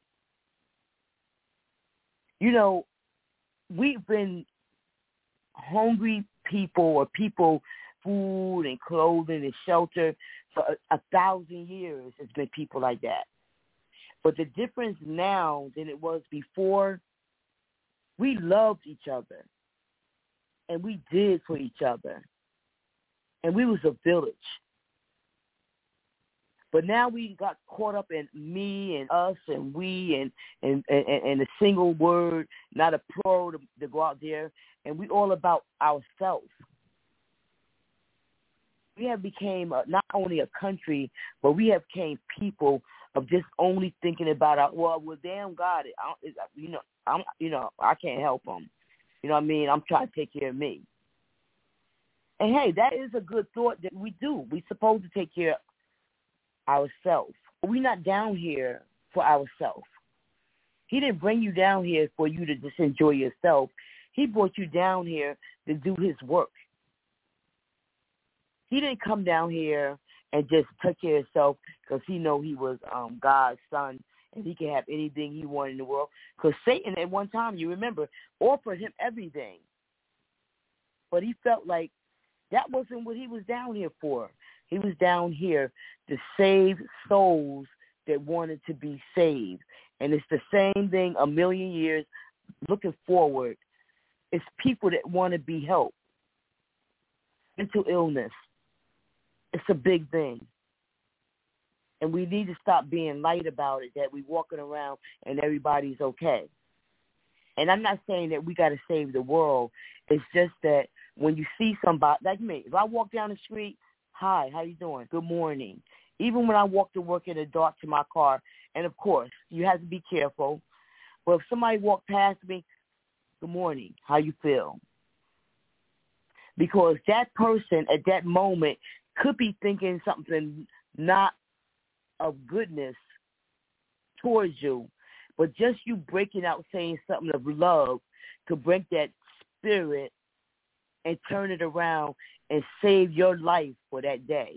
You know, we've been hungry people, or people, food and clothing and shelter for a, a thousand years. It's been people like that. But the difference now than it was before, we loved each other, and we did for each other, and we was a village. But now we got caught up in me and us and we and and, and, and a single word, not a plural to, to go out there, and we all about ourselves. We have became a, not only a country, but we have became people of just only thinking about our, well, well, damn God, it, I, it, you know, I'm, you know, I can't help them. You know what I mean? I'm trying to take care of me. And hey, that is a good thought that we do. We're supposed to take care of ourselves. We're not down here for ourselves. He didn't bring you down here for you to just enjoy yourself. He brought you down here to do his work. He didn't come down here and just take care of himself because he know he was um, God's son and he can have anything he wanted in the world. Because Satan at one time, you remember, offered him everything. But he felt like that wasn't what he was down here for. He was down here to save souls that wanted to be saved. And it's the same thing a million years looking forward. It's people that want to be helped. Mental illness. It's a big thing. And we need to stop being light about it, that we're walking around and everybody's okay. And I'm not saying that we got to save the world. It's just that when you see somebody, like me, if I walk down the street, hi, how you doing? Good morning. Even when I walk to work in the dark to my car, and of course, you have to be careful. But if somebody walked past me, good morning, how you feel? Because that person at that moment could be thinking something not of goodness towards you, but just you breaking out saying something of love could break that spirit and turn it around and save your life for that day.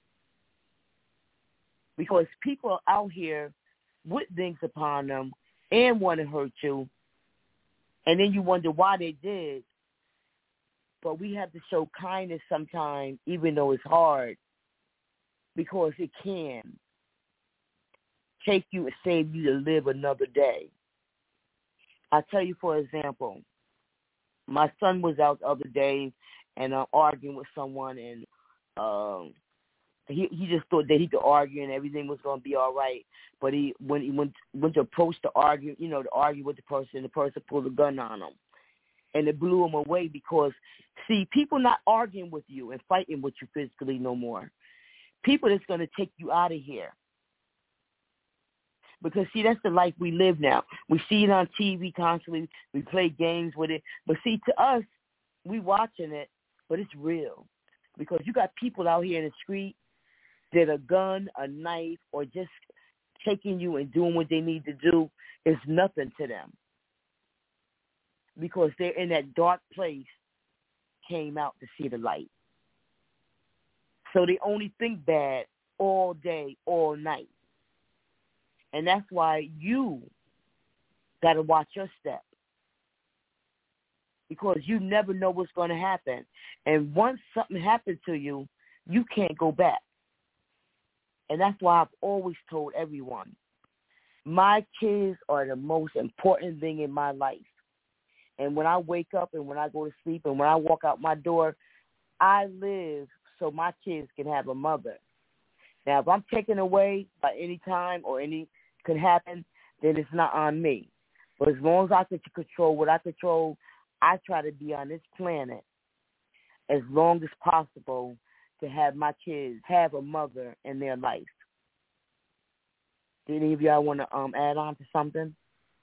Because people are out here with things upon them and want to hurt you, and then you wonder why they did. But we have to show kindness sometimes, even though it's hard, because it can take you and save you to live another day. I'll tell you, for example, my son was out the other day and uh, arguing with someone, and um, he he just thought that he could argue and everything was going to be all right. But he when he went, went to approach to argue, you know, to argue with the person, the person pulled a gun on him. And it blew him away because, see, people not arguing with you and fighting with you physically no more. People that's going to take you out of here. Because, see, that's the life we live now. We see it on T V constantly. We play games with it. But, see, to us, we watching it, but it's real. Because you got people out here in the street that a gun, a knife, or just taking you and doing what they need to do is nothing to them. Because they're in that dark place, came out to see the light. So they only think bad all day, all night. And that's why you got to watch your step. Because you never know what's going to happen. And once something happens to you, you can't go back. And that's why I've always told everyone, my kids are the most important thing in my life. And when I wake up and when I go to sleep and when I walk out my door, I live so my kids can have a mother. Now, if I'm taken away by any time or any could happen, then it's not on me. But as long as I can control what I control, I try to be on this planet as long as possible to have my kids have a mother in their life. Do any of y'all want to um, add on to something?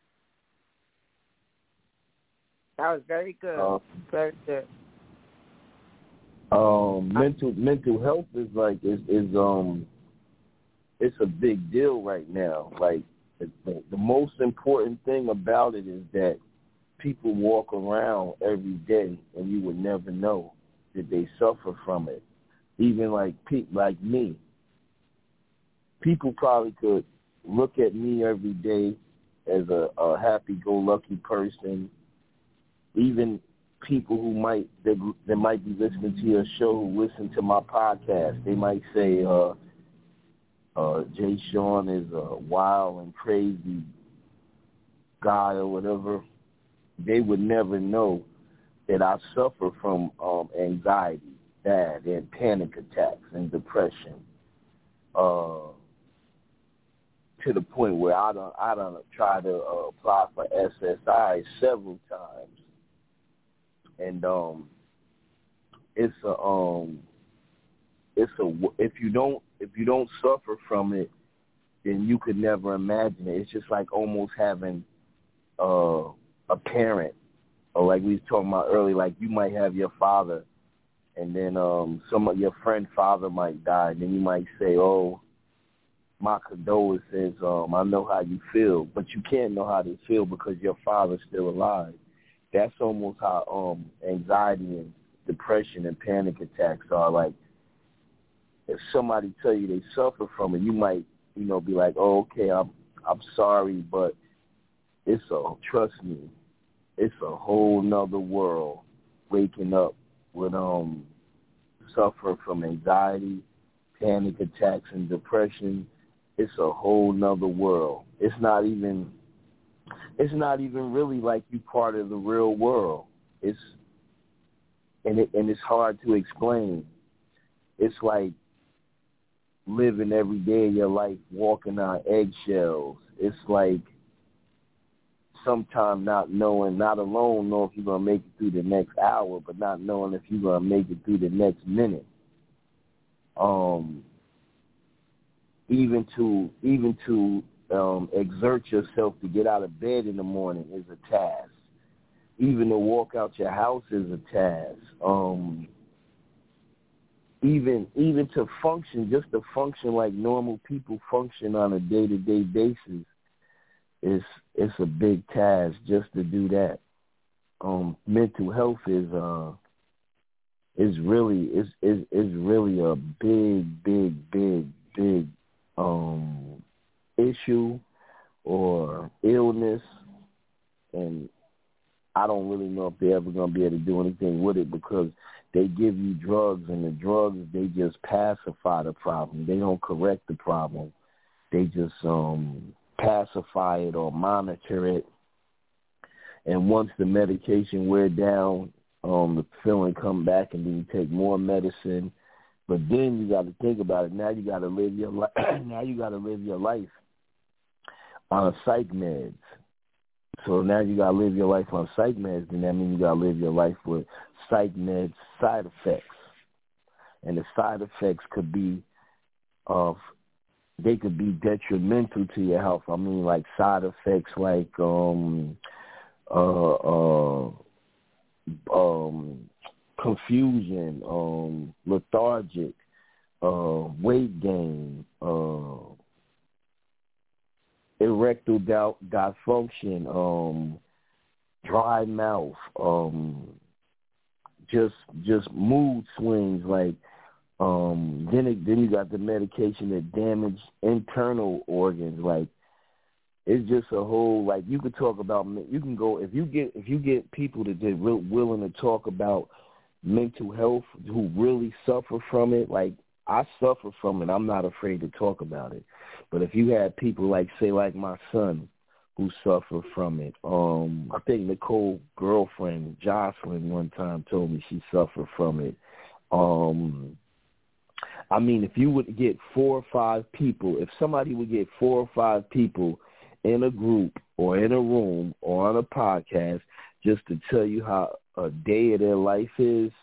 That was very good. Uh, very good. Um, mental mental health is like is is um, it's a big deal right now. Like the, the most important thing about it is that people walk around every day and you would never know that they suffer from it. Even like pe- like me, people probably could look at me every day as a, a happy-go-lucky person. Even people who might that, that might be listening to your show, who listen to my podcast, they might say, uh, uh, Jay Sean is a wild and crazy guy or whatever. They would never know that I suffer from um, anxiety, bad, and panic attacks and depression. Uh, to the point where I don't, I don't try to uh, apply for S S I several times. And um, it's a um, it's a if you don't if you don't suffer from it, then you could never imagine it. It's just like almost having uh, a parent, or like we was talking about earlier. Like you might have your father, and then um, some of your friend's father might die, and then you might say, "Oh, my condolences. Um, I know how you feel," but you can't know how they feel because your father's still alive. That's almost how um, anxiety and depression and panic attacks are. Like, if somebody tell you they suffer from it, you might, you know, be like, "Oh, okay, I'm, I'm sorry," but it's a, trust me, it's a whole nother world. Waking up with um, suffer from anxiety, panic attacks, and depression. it's a whole nother world. It's not even it's not even really like you part of the real world. It's and it and it's hard to explain. It's like living every day of your life walking on eggshells. It's like sometimes not knowing, not alone know if you're going to make it through the next hour, but not knowing if you're going to make it through the next minute. Um, even to even to um, exert yourself to get out of bed in the morning is a task. Even to walk out your house is a task. Um, even even to function, just to function like normal people function on a day-to-day basis, is it's a big task just to do that. Um, mental health is uh is really is is is really a big, big, big, big um issue or illness, and I don't really know if they're ever going to be able to do anything with it because they give you drugs, and the drugs, they just pacify the problem. They don't correct the problem. They just um, pacify it or monitor it. And once the medication wear down, um, the feeling come back, and then you take more medicine. But then you got to think about it. Now you got to live your life. Now you got to live your life on psych meds. So now you got to live your life on psych meds, and that means you got to live your life with psych meds side effects. And the side effects could be of, they could be detrimental to your health. I mean, like side effects like um, uh, uh, um, confusion, um, lethargic, uh, weight gain, uh, erectile dysfunction, um, dry mouth, um, just just mood swings. Like um, then it, then you got the medication that damage internal organs. Like it's just a whole, like you could talk about. You can go if you get if you get people that are real willing to talk about mental health who really suffer from it. Like I suffer from it. I'm not afraid to talk about it. But if you had people like, say, like my son, who suffer from it, um, I think Nicole's girlfriend, Jocelyn, one time told me she suffered from it. Um, I mean, if you would get four or five people, if somebody would get four or five people in a group or in a room or on a podcast just to tell you how a day of their life is,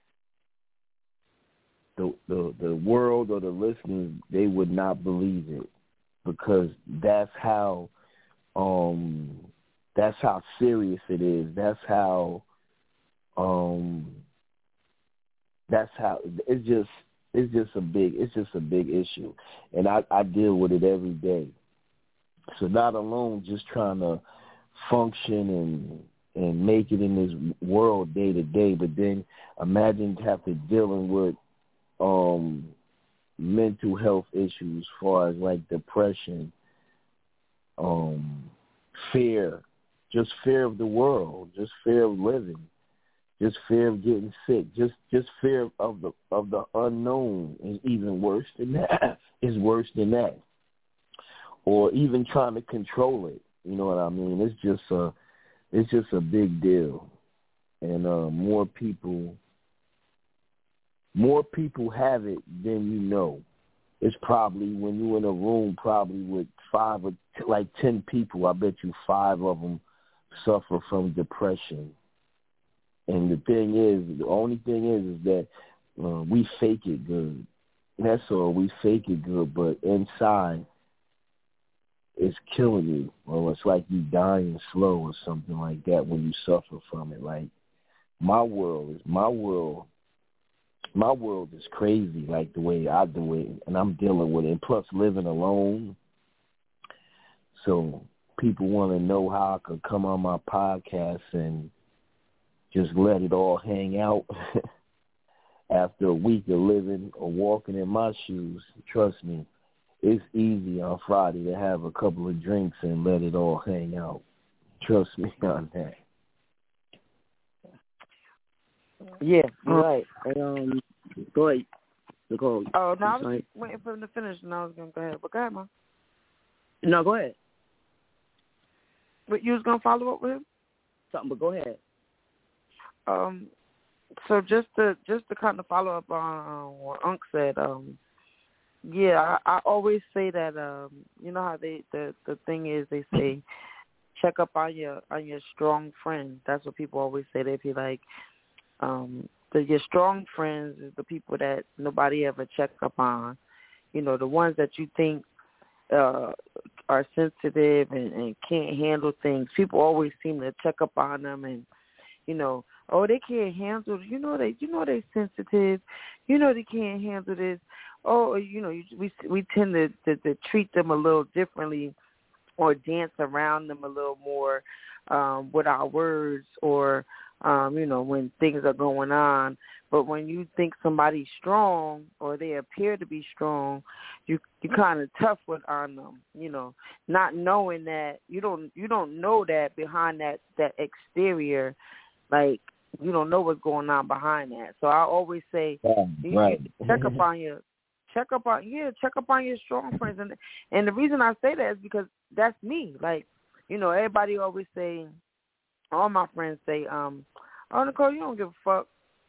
the the, the world or the listeners, they would not believe it. Because that's how, um, that's how serious it is. That's how, um, that's how it's just it's just a big it's just a big issue, and I, I deal with it every day. So not alone just trying to function and and make it in this world day to day, but then imagine having dealing with um. mental health issues as far as like depression, um, fear, just fear of the world, just fear of living, just fear of getting sick, just just fear of the of the unknown is even worse than that. Is worse than that. Or even trying to control it. You know what I mean? It's just a it's just a big deal. And uh, more people More people have it than you know. It's probably when you're in a room probably with five or t- like ten people, I bet you five of them suffer from depression. And the thing is, the only thing is, is that uh, we fake it good. That's all. We fake it good, but inside it's killing you. Or it's like you dying slow or something like that when you suffer from it. Like my world is my world. My world is crazy, like the way I do it, and I'm dealing with it. And plus, living alone, so people want to know how I could come on my podcast and just let it all hang out after a week of living or walking in my shoes. Trust me, it's easy on Friday to have a couple of drinks and let it all hang out. Trust me on that. Yeah, you're right. And, um, go ahead, Nicole. Oh, no, I was sorry. just waiting for him to finish, and I was going to go ahead. But go ahead, Mom. No, go ahead. But you was gonna follow up with him? Something, but go ahead. Um, so just to just to kind of follow up on what Unc said, um, yeah, I, I always say that um, you know how they the the thing is they say check up on your on your strong friends. That's what people always say. They be like, um, the, your strong friends is the people that nobody ever check up on. You know, the ones that you think uh, are sensitive and, and can't handle things. People always seem to check up on them and, you know, oh, they can't handle, you know, they, you know, they sensitive, you know, they can't handle this. Oh, you know, we we tend to, to, to treat them a little differently or dance around them a little more um, with our words or, um, you know, when things are going on. But when you think somebody's strong or they appear to be strong, you you kind of tough with on them, you know, not knowing that you don't you don't know that behind that, that exterior, like you don't know what's going on behind that. So I always say, yeah, you, right. you check up on your check up on yeah check up on your strong friends, and and the reason I say that is because that's me. Like, you know, everybody always say, all my friends say, um, oh, Nicole, you don't give a fuck.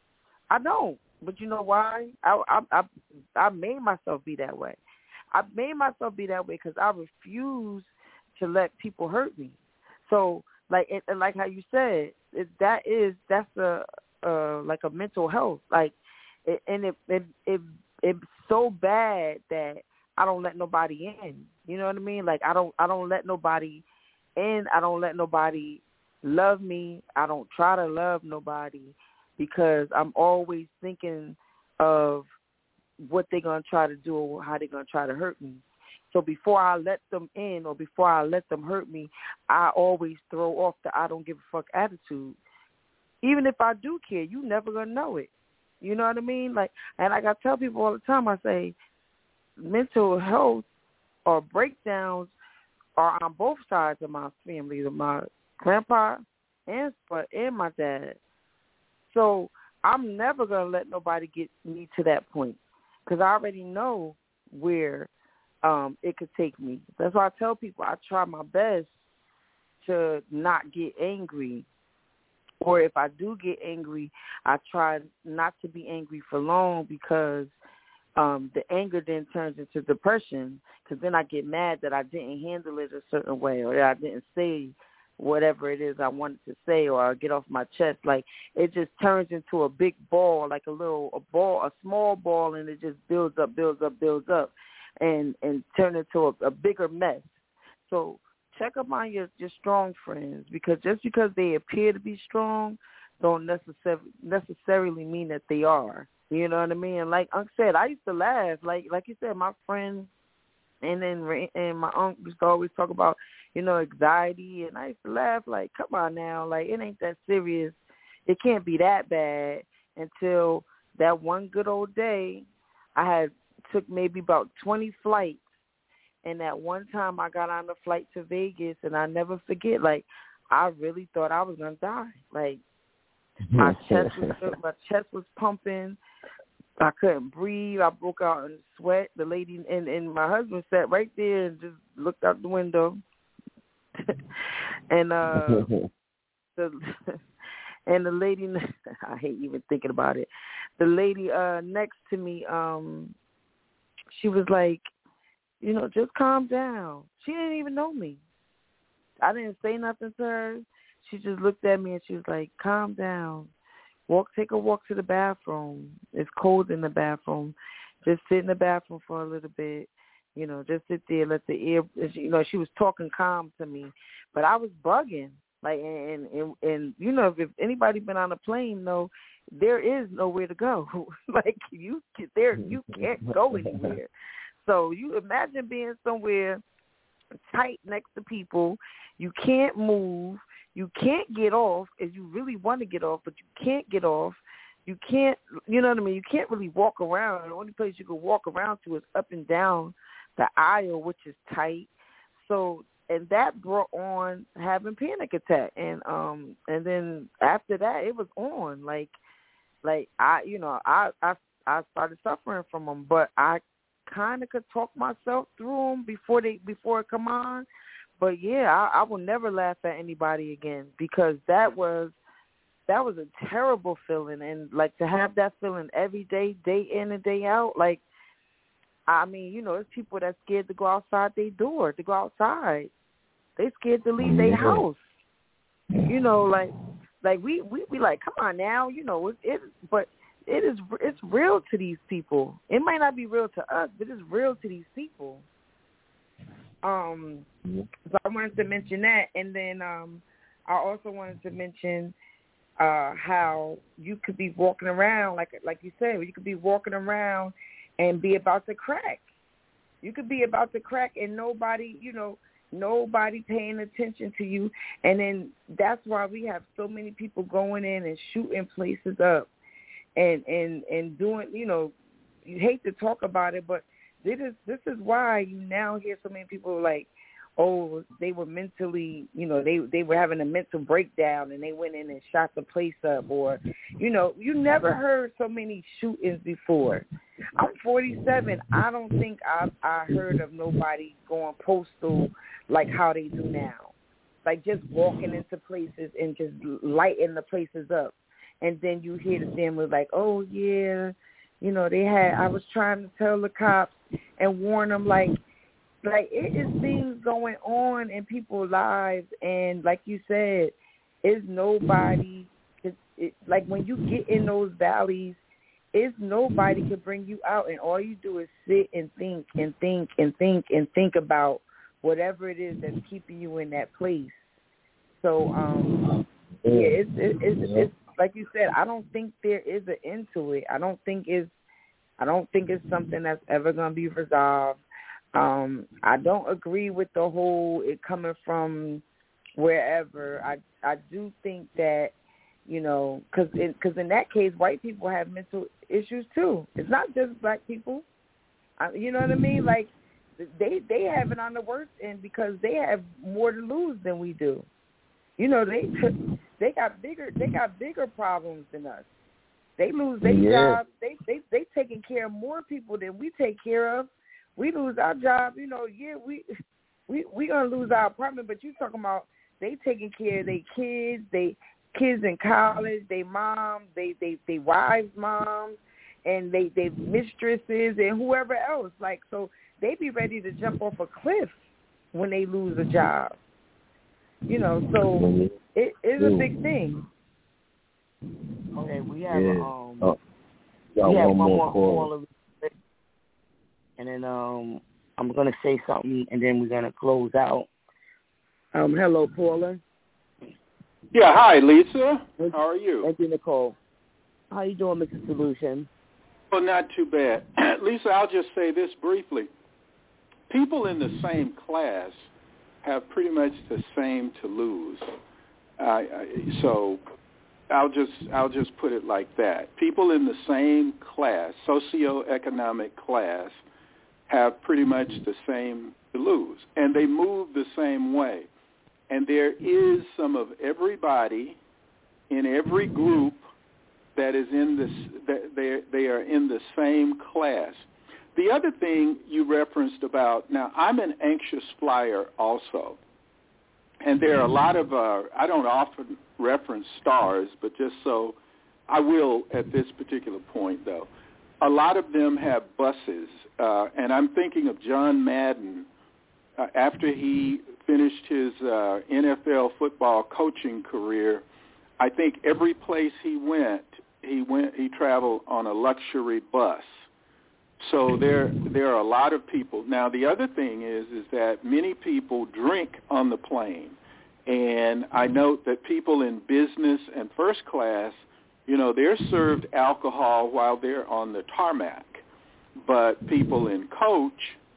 I don't, but you know why? I, I I I made myself be that way. I made myself be that way because I refuse to let people hurt me. So, like, it, like how you said, it, that is that's a uh, like a mental health. Like, it, and it it it it's so bad that I don't let nobody in. You know what I mean? Like, I don't I don't let nobody in. I don't let nobody love me. I don't try to love nobody, because I'm always thinking of what they're going to try to do or how they're going to try to hurt me. So before I let them in or before I let them hurt me, I always throw off the I don't give a fuck attitude. Even if I do care, you never going to know it. You know what I mean? Like, and like I tell people all the time, I say mental health or breakdowns are on both sides of my family, my grandpa and, and my dad. So I'm never going to let nobody get me to that point because I already know where um, it could take me. That's why I tell people I try my best to not get angry. Or if I do get angry, I try not to be angry for long because um, the anger then turns into depression, because then I get mad that I didn't handle it a certain way or that I didn't say whatever it is I wanted to say, or I get off my chest. Like, it just turns into a big ball, like a little a ball, a small ball, and it just builds up, builds up, builds up, and and turn into a, a bigger mess. So check up on your, your strong friends, because just because they appear to be strong don't necessarily necessarily mean that they are. You know what I mean? Like Unc said, I used to laugh. Like like you said, my friends and then and my uncle used to always talk about, you know, anxiety, and I used to laugh like, come on now, like, it ain't that serious. It can't be that bad, until that one good old day I had took maybe about twenty flights, and that one time I got on the flight to Vegas, and I never forget, like, I really thought I was going to die. Like, my chest was my chest was pumping. I couldn't breathe. I broke out in sweat. The lady and, and my husband sat right there and just looked out the window. and uh, the and the lady, I hate even thinking about it. The lady uh, next to me, um, she was like, you know, just calm down. She didn't even know me. I didn't say nothing to her. She just looked at me and she was like, calm down. Walk, take a walk to the bathroom. It's cold in the bathroom. Just sit in the bathroom for a little bit. You know, just sit there, let the air, you know, she was talking calm to me. But I was bugging. Like, and, and, and you know, if anybody been on a plane, know, there is nowhere to go. Like, you there, you can't go anywhere. So you imagine being somewhere tight next to people. You can't move. You can't get off if you really want to get off, but you can't get off. You can't, you know what I mean? You can't really walk around. The only place you can walk around to is up and down the aisle, which is tight. So, and that brought on having panic attack. And um, and then after that, it was on. Like, like I, you know, I, I, I started suffering from them, but I kind of could talk myself through them before they before it come on. But yeah, I, I will never laugh at anybody again because that was that was a terrible feeling, and like to have that feeling every day, day in and day out. Like, I mean, you know, there's people that's scared to go outside their door, to go outside. They scared to leave their house. You know, like like we we we like, come on now, you know, it, it but it is it's real to these people. It might not be real to us, but it's real to these people. Um, so I wanted to mention that, and then um, I also wanted to mention uh, how you could be walking around, like like you said, you could be walking around and be about to crack. You could be about to crack, and nobody, you know, nobody paying attention to you, and then that's why we have so many people going in and shooting places up, and and and doing, you know, you hate to talk about it, but This is this is why you now hear so many people like, oh, they were mentally, you know, they they were having a mental breakdown and they went in and shot the place up, or, you know, you never heard so many shootings before. I'm forty-seven. I don't think I I heard of nobody going postal like how they do now, like just walking into places and just lighting the places up, and then you hear the family like, oh yeah. You know, they had, I was trying to tell the cops and warn them, like, like it is things going on in people's lives. And like you said, it's nobody, it's, it, like when you get in those valleys, it's nobody can bring you out. And all you do is sit and think and think and think and think about whatever it is that's keeping you in that place. So, um, yeah, it's, it, it's, it's, like you said, I don't think there is an end to it. I don't think it's, I don't think it's something that's ever going to be resolved. Um, I don't agree with the whole it coming from wherever. I I do think that, you know, because because in that case, white people have mental issues too. It's not just black people. I, you know what I mean? Like they they have it on the worst end because they have more to lose than we do. You know, they they got bigger they got bigger problems than us. They lose their yeah. jobs. They they they taking care of more people than we take care of. We lose our job. You know, yeah, we we we gonna lose our apartment. But you talking about they taking care of their kids, they kids in college, they moms, they they they wives' moms, and they they mistresses and whoever else. Like so, they be ready to jump off a cliff when they lose a job. You know, so it is a big thing. Okay, we have yeah. um, oh, we have one, one more more call. caller, and then um, I'm gonna say something, and then we're gonna close out. Um, hello, Paula. Yeah, hi, Lisa. How are you? Thank you, Nicole. How you doing, Mister Solution? Well, not too bad. Lisa, I'll just say this briefly. People in the same class have pretty much the same to lose. Uh, so I'll just I'll just put it like that. People in the same class, socioeconomic class, have pretty much the same to lose, and they move the same way. And there is some of everybody in every group that is in this, that they they are in the same class. The other thing you referenced about, now I'm an anxious flyer also, and there are a lot of, uh, I don't often reference stars, but just so I will at this particular point though. A lot of them have buses, uh, and I'm thinking of John Madden uh, after he finished his uh, N F L football coaching career. I think every place he went, he went, he traveled on a luxury bus. So there, there are a lot of people. Now, the other thing is, is that many people drink on the plane, and I note that people in business and first class, you know, they're served alcohol while they're on the tarmac, but people in coach,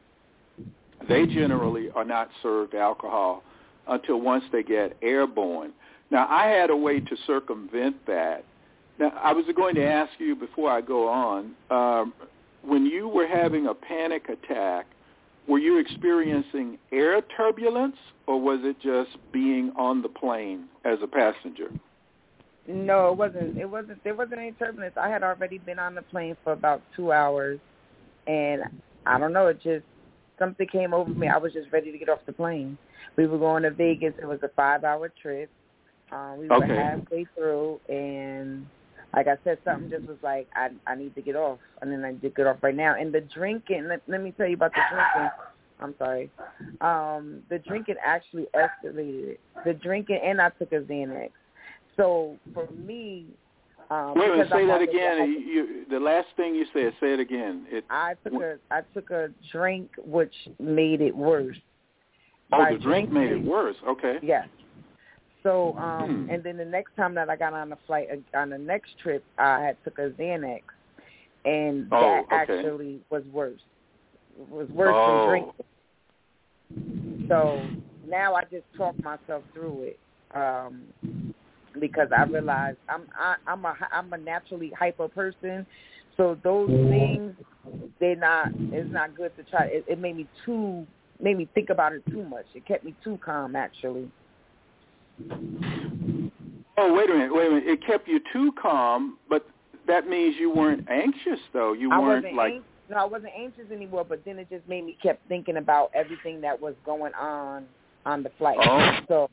they generally are not served alcohol until once they get airborne. Now, I had a way to circumvent that. Now, I was going to ask you before I go on, um, when you were having a panic attack, were you experiencing air turbulence, or was it just being on the plane as a passenger? No, it wasn't. It wasn't. There wasn't any turbulence. I had already been on the plane for about two hours, and I don't know, it just, something came over me. I was just ready to get off the plane. We were going to Vegas. It was a five-hour trip. Um, we okay. were halfway through, and like I said, something just was like, I I need to get off, and then I did get off right now. And the drinking, let, let me tell you about the drinking. I'm sorry. Um, the drinking actually escalated. The drinking, and I took a Xanax. So for me, um, wait a minute, say I'm that again. You, you, the last thing you said, say it again. It, I took a I took a drink, which made it worse. Oh, By the drink made it worse. Okay. Yes. So, um, hmm. and then the next time that I got on the flight, uh, on the next trip, I had took a Xanax, and oh, that okay. actually was worse. It was worse oh. than drinking. So now I just talk myself through it, um, because I realized I'm I, I'm a I'm a naturally hyper person, so those things they're not it's not good to try. It, it made me too made me think about it too much. It kept me too calm, actually. Oh, wait a minute, wait a minute. It kept you too calm, but that means you weren't anxious, though. You I weren't wasn't like... Anx- no, I wasn't anxious anymore, but then it just made me kept thinking about everything that was going on on the flight. Oh. So,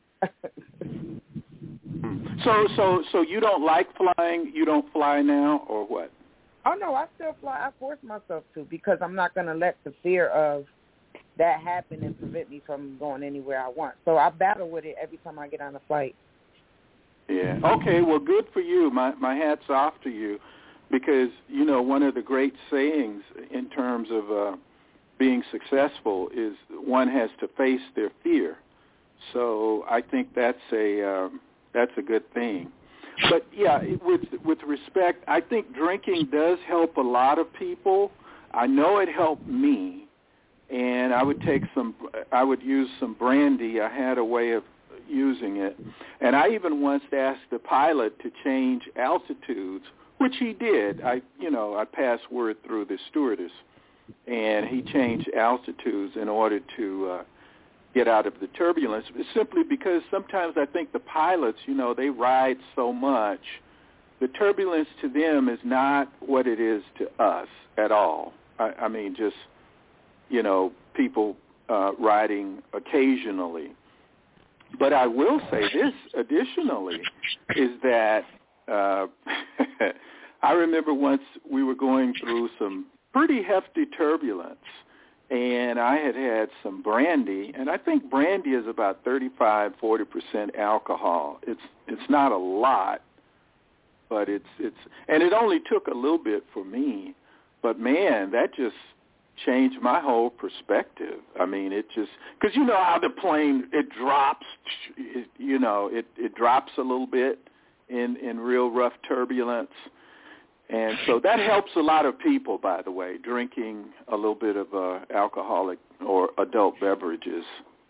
so, so, so you don't like flying? You don't fly now, or what? Oh, no, I still fly. I force myself to because I'm not going to let the fear of that happen and prevent me from going anywhere I want. So I battle with it every time I get on a flight. Yeah. Okay, well, good for you. My my hat's off to you because, you know, one of the great sayings in terms of uh, being successful is one has to face their fear. So I think that's a um, that's a good thing. But, yeah, with with respect, I think drinking does help a lot of people. I know it helped me. And I would take some, I would use some brandy. I had a way of using it. And I even once asked the pilot to change altitudes, which he did. I, you know, I passed word through the stewardess, and he changed altitudes in order to uh, get out of the turbulence, simply because sometimes I think the pilots, you know, they ride so much. The turbulence to them is not what it is to us at all. I, I mean, just... you know, people uh, riding occasionally. But I will say this additionally, is that uh, I remember once we were going through some pretty hefty turbulence, and I had had some brandy, and I think brandy is about thirty-five, forty percent alcohol. It's it's not a lot, but it's it's, and it only took a little bit for me, but man, that just changed my whole perspective. I mean, it just, because you know how the plane, it drops, it, you know, it, it drops a little bit in, in real rough turbulence. And so that helps a lot of people, by the way, drinking a little bit of uh, alcoholic or adult beverages.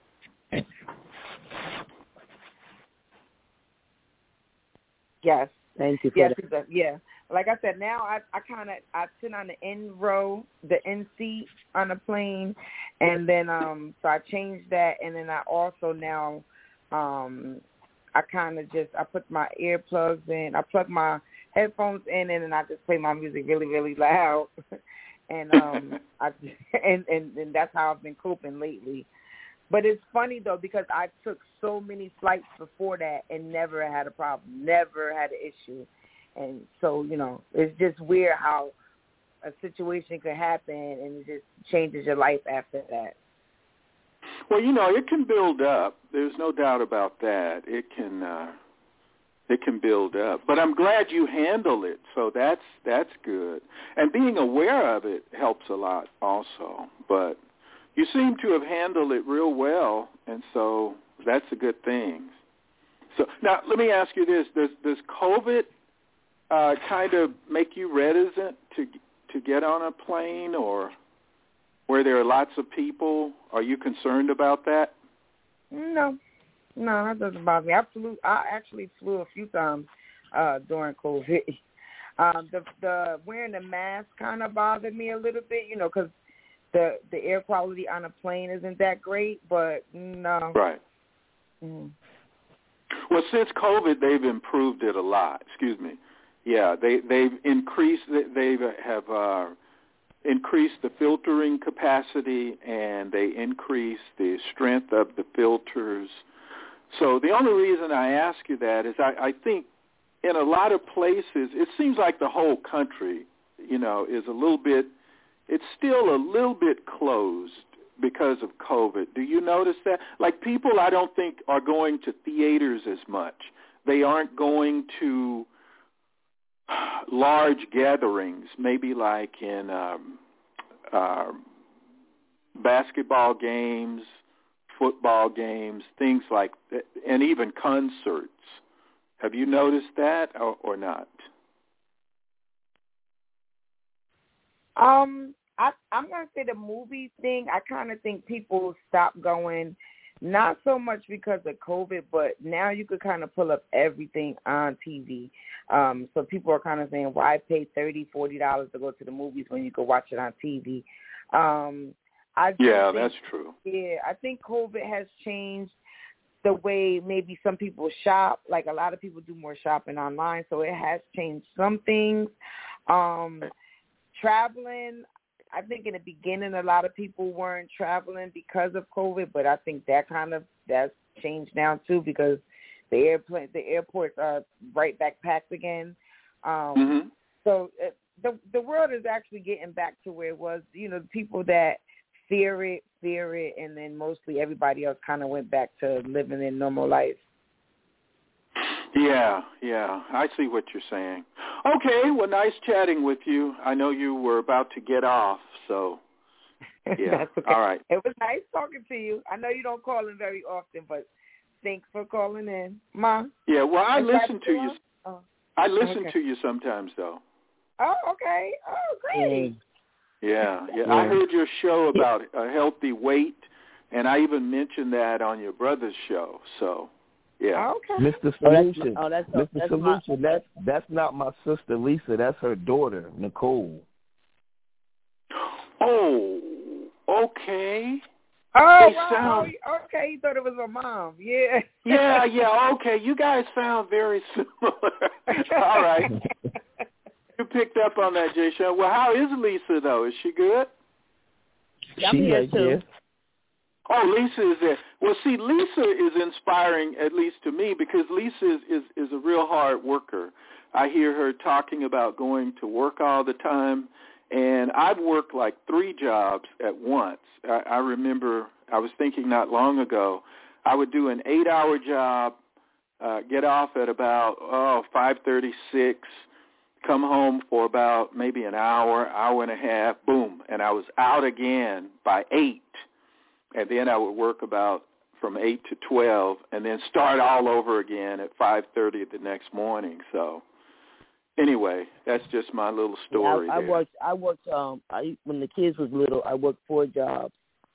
Yes. Thank you for yes, that. Yeah. Like I said, now I, I kind of I sit on the end row, the end seat on the plane, and then um so I changed that, and then I also now um I kind of just I put my earplugs in, I plug my headphones in, and then I just play my music really really loud, and um I and, and and that's how I've been coping lately. But it's funny though because I took so many flights before that and never had a problem, never had an issue. And so, you know, it's just weird how a situation could happen and it just changes your life after that. Well, you know, it can build up. There's no doubt about that. It can uh, it can build up. But I'm glad you handle it, so that's that's good. And being aware of it helps a lot also. But you seem to have handled it real well, and so that's a good thing. So now let me ask you this. Does, does COVID Uh, kind of make you reticent to to get on a plane, or where there are lots of people? Are you concerned about that? No, no, that doesn't bother me. I flew. I actually flew a few times uh, during COVID. Um, the the wearing the mask kind of bothered me a little bit, you know, because the the air quality on a plane isn't that great. But no, right. Mm. Well, since COVID, they've improved it a lot. Excuse me. Yeah, they they've increased. They have uh, increase the filtering capacity and they increase the strength of the filters. So the only reason I ask you that is I, I think in a lot of places, it seems like the whole country, you know, is a little bit, it's still a little bit closed because of COVID. Do you notice that? Like people I don't think are going to theaters as much. They aren't going to large gatherings, maybe like in um, uh, basketball games, football games, things like that, and even concerts. Have you noticed that or, or not? Um, I, I'm going to say the movie thing, I kind of think people stop going, not so much because of COVID, but now you could kind of pull up everything on T V. Um, so people are kind of saying, why pay thirty dollars, forty dollars to go to the movies when you could watch it on T V? Um, I yeah, think, that's true. Yeah, I think COVID has changed the way maybe some people shop. Like a lot of people do more shopping online, so it has changed some things. Um, traveling, I think in the beginning a lot of people weren't traveling because of COVID, but I think that kind of that's changed now too because the airplane, the airports are right back packed again. Um, mm-hmm. So uh, the the world is actually getting back to where it was. You know, the people that fear it, fear it, and then mostly everybody else kind of went back to living their normal life. Yeah, yeah, I see what you're saying. Okay, well, nice chatting with you. I know you were about to get off, so yeah. That's okay. All right. It was nice talking to you. I know you don't call in very often, but thanks for calling in, Ma. Yeah, well, I listen to you. Oh. I listen okay. to you sometimes, though. Oh, okay. Oh, great. Yeah, yeah. I heard your show about a healthy weight, and I even mentioned that on your brother's show. So, yeah. Okay. Mister Oh, that's Solution. my, oh, that's, Mister that's Solution, my, that's, that's not my sister Lisa. That's her daughter, Nicole. Oh, okay. Oh, They wow. sound... Oh, okay. You thought it was her mom. Yeah. Yeah, yeah, okay. You guys sound very similar. All right. You picked up on that, Jay Sean. Well, how is Lisa, though? Is she good? I'm She here, right too. there. Oh, Lisa is there. Well, see, Lisa is inspiring, at least to me, because Lisa is, is, is a real hard worker. I hear her talking about going to work all the time, and I've worked like three jobs at once. I, I remember I was thinking not long ago, I would do an eight-hour job, uh, get off at about, oh, five thirty, six, come home for about maybe an hour, hour and a half, boom, and I was out again by eight. And then I would work about from eight to twelve and then start all over again at five thirty the next morning. So anyway, that's just my little story yeah, I, I there. worked, I worked, um, I, when the kids was little, I worked four jobs.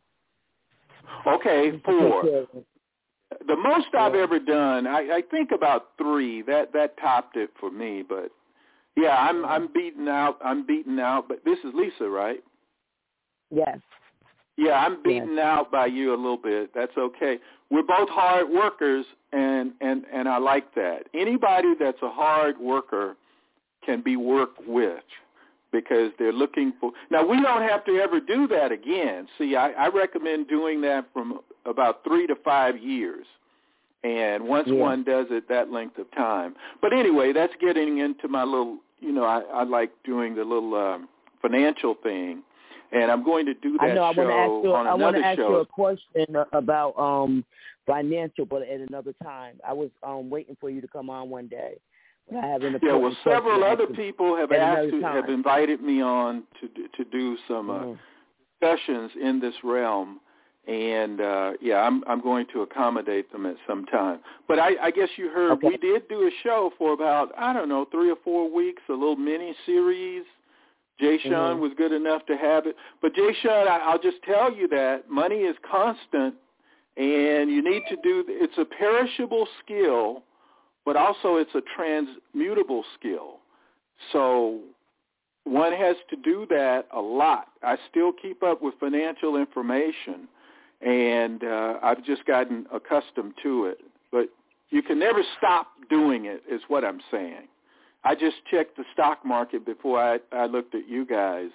Okay, four. Yeah. The most I've ever done, I, I think about three. That that topped it for me. But yeah, I'm I'm beaten out. I'm beaten out. But this is Lisa, right? Yes. Yeah, I'm beaten yes. out by you a little bit. That's okay. We're both hard workers, and, and, and I like that. Anybody that's a hard worker can be worked with because they're looking for – now, we don't have to ever do that again. See, I, I recommend doing that from about three to five years, and once yeah. one does it that length of time. But anyway, that's getting into my little – you know, I, I like doing the little um, financial thing. And I'm going to do that I know, I show ask you, on I another want to ask show. you a question about um, financial, but at another time. I was um, waiting for you to come on one day. But I have an yeah, well, several other to people have at asked to, time. have invited me on to to do some uh, mm. discussions in this realm, and uh, yeah, I'm I'm going to accommodate them at some time. But I, I guess you heard okay. we did do a show for about I don't know three or four weeks, a little mini series. Jay Sean mm-hmm. was good enough to have it. But Jay Sean, I, I'll just tell you that money is constant, and you need to do, it's a perishable skill, but also it's a transmutable skill. So one has to do that a lot. I still keep up with financial information, and uh, I've just gotten accustomed to it. But you can never stop doing it is what I'm saying. I just checked the stock market before I, I looked at you guys,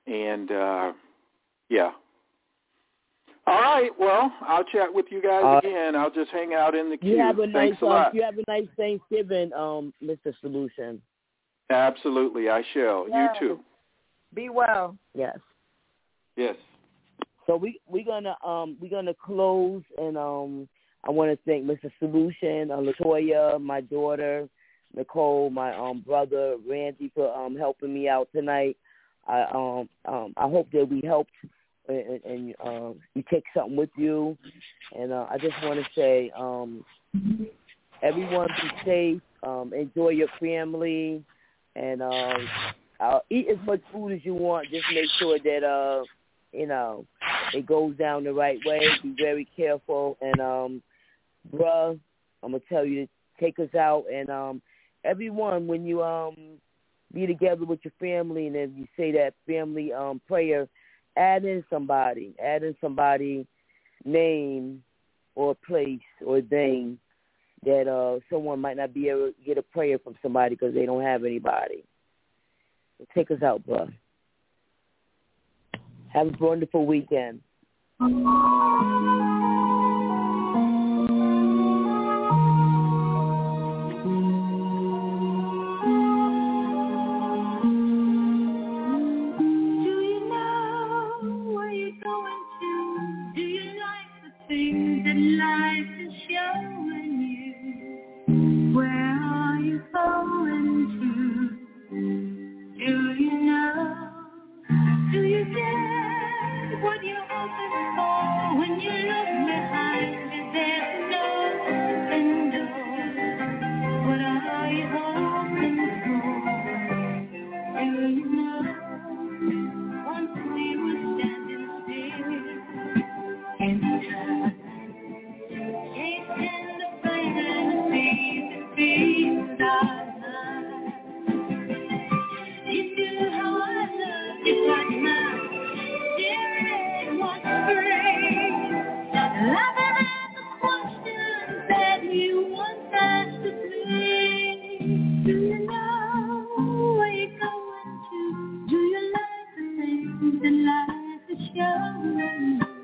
And, uh, yeah. All right, well, I'll chat with you guys uh, again. I'll just hang out in the queue. You have a Thanks nice, a lot. Um, you have a nice Thanksgiving, um, Mister Solution. Absolutely, I shall. Yes. You too. Be well. Yes. Yes. So we we're gonna um we're gonna close, and um I want to thank Mister Solution, uh, Latoya, my daughter, Nicole, my um brother Randy for um helping me out tonight. I um um I hope that we helped, and, and um you take something with you. And uh, I just want to say, um everyone be safe, um enjoy your family, and um uh, eat as much food as you want. Just make sure that uh you know it goes down the right way. Be very careful, and um bruh, I'm gonna tell you to take us out, and um everyone, when you um be together with your family, and then you say that family um prayer, add in somebody, add in somebody name or place or thing that uh someone might not be able to get a prayer from somebody because they don't have anybody. So take us out, bruh. Have a wonderful weekend. Things that life is showing you. Where are you going to? Do you know? Do you get what you're hoping for when you look behind you? There's no open door. What are you hoping for? Do you know? Once we were standing still in time. Chasing the fantasy that feeds our mind. You knew how I loved you right now. Dear, it was free. Laughing at the questions that you once asked of me. Do you know where you're going to? Do you like the things that life is showing?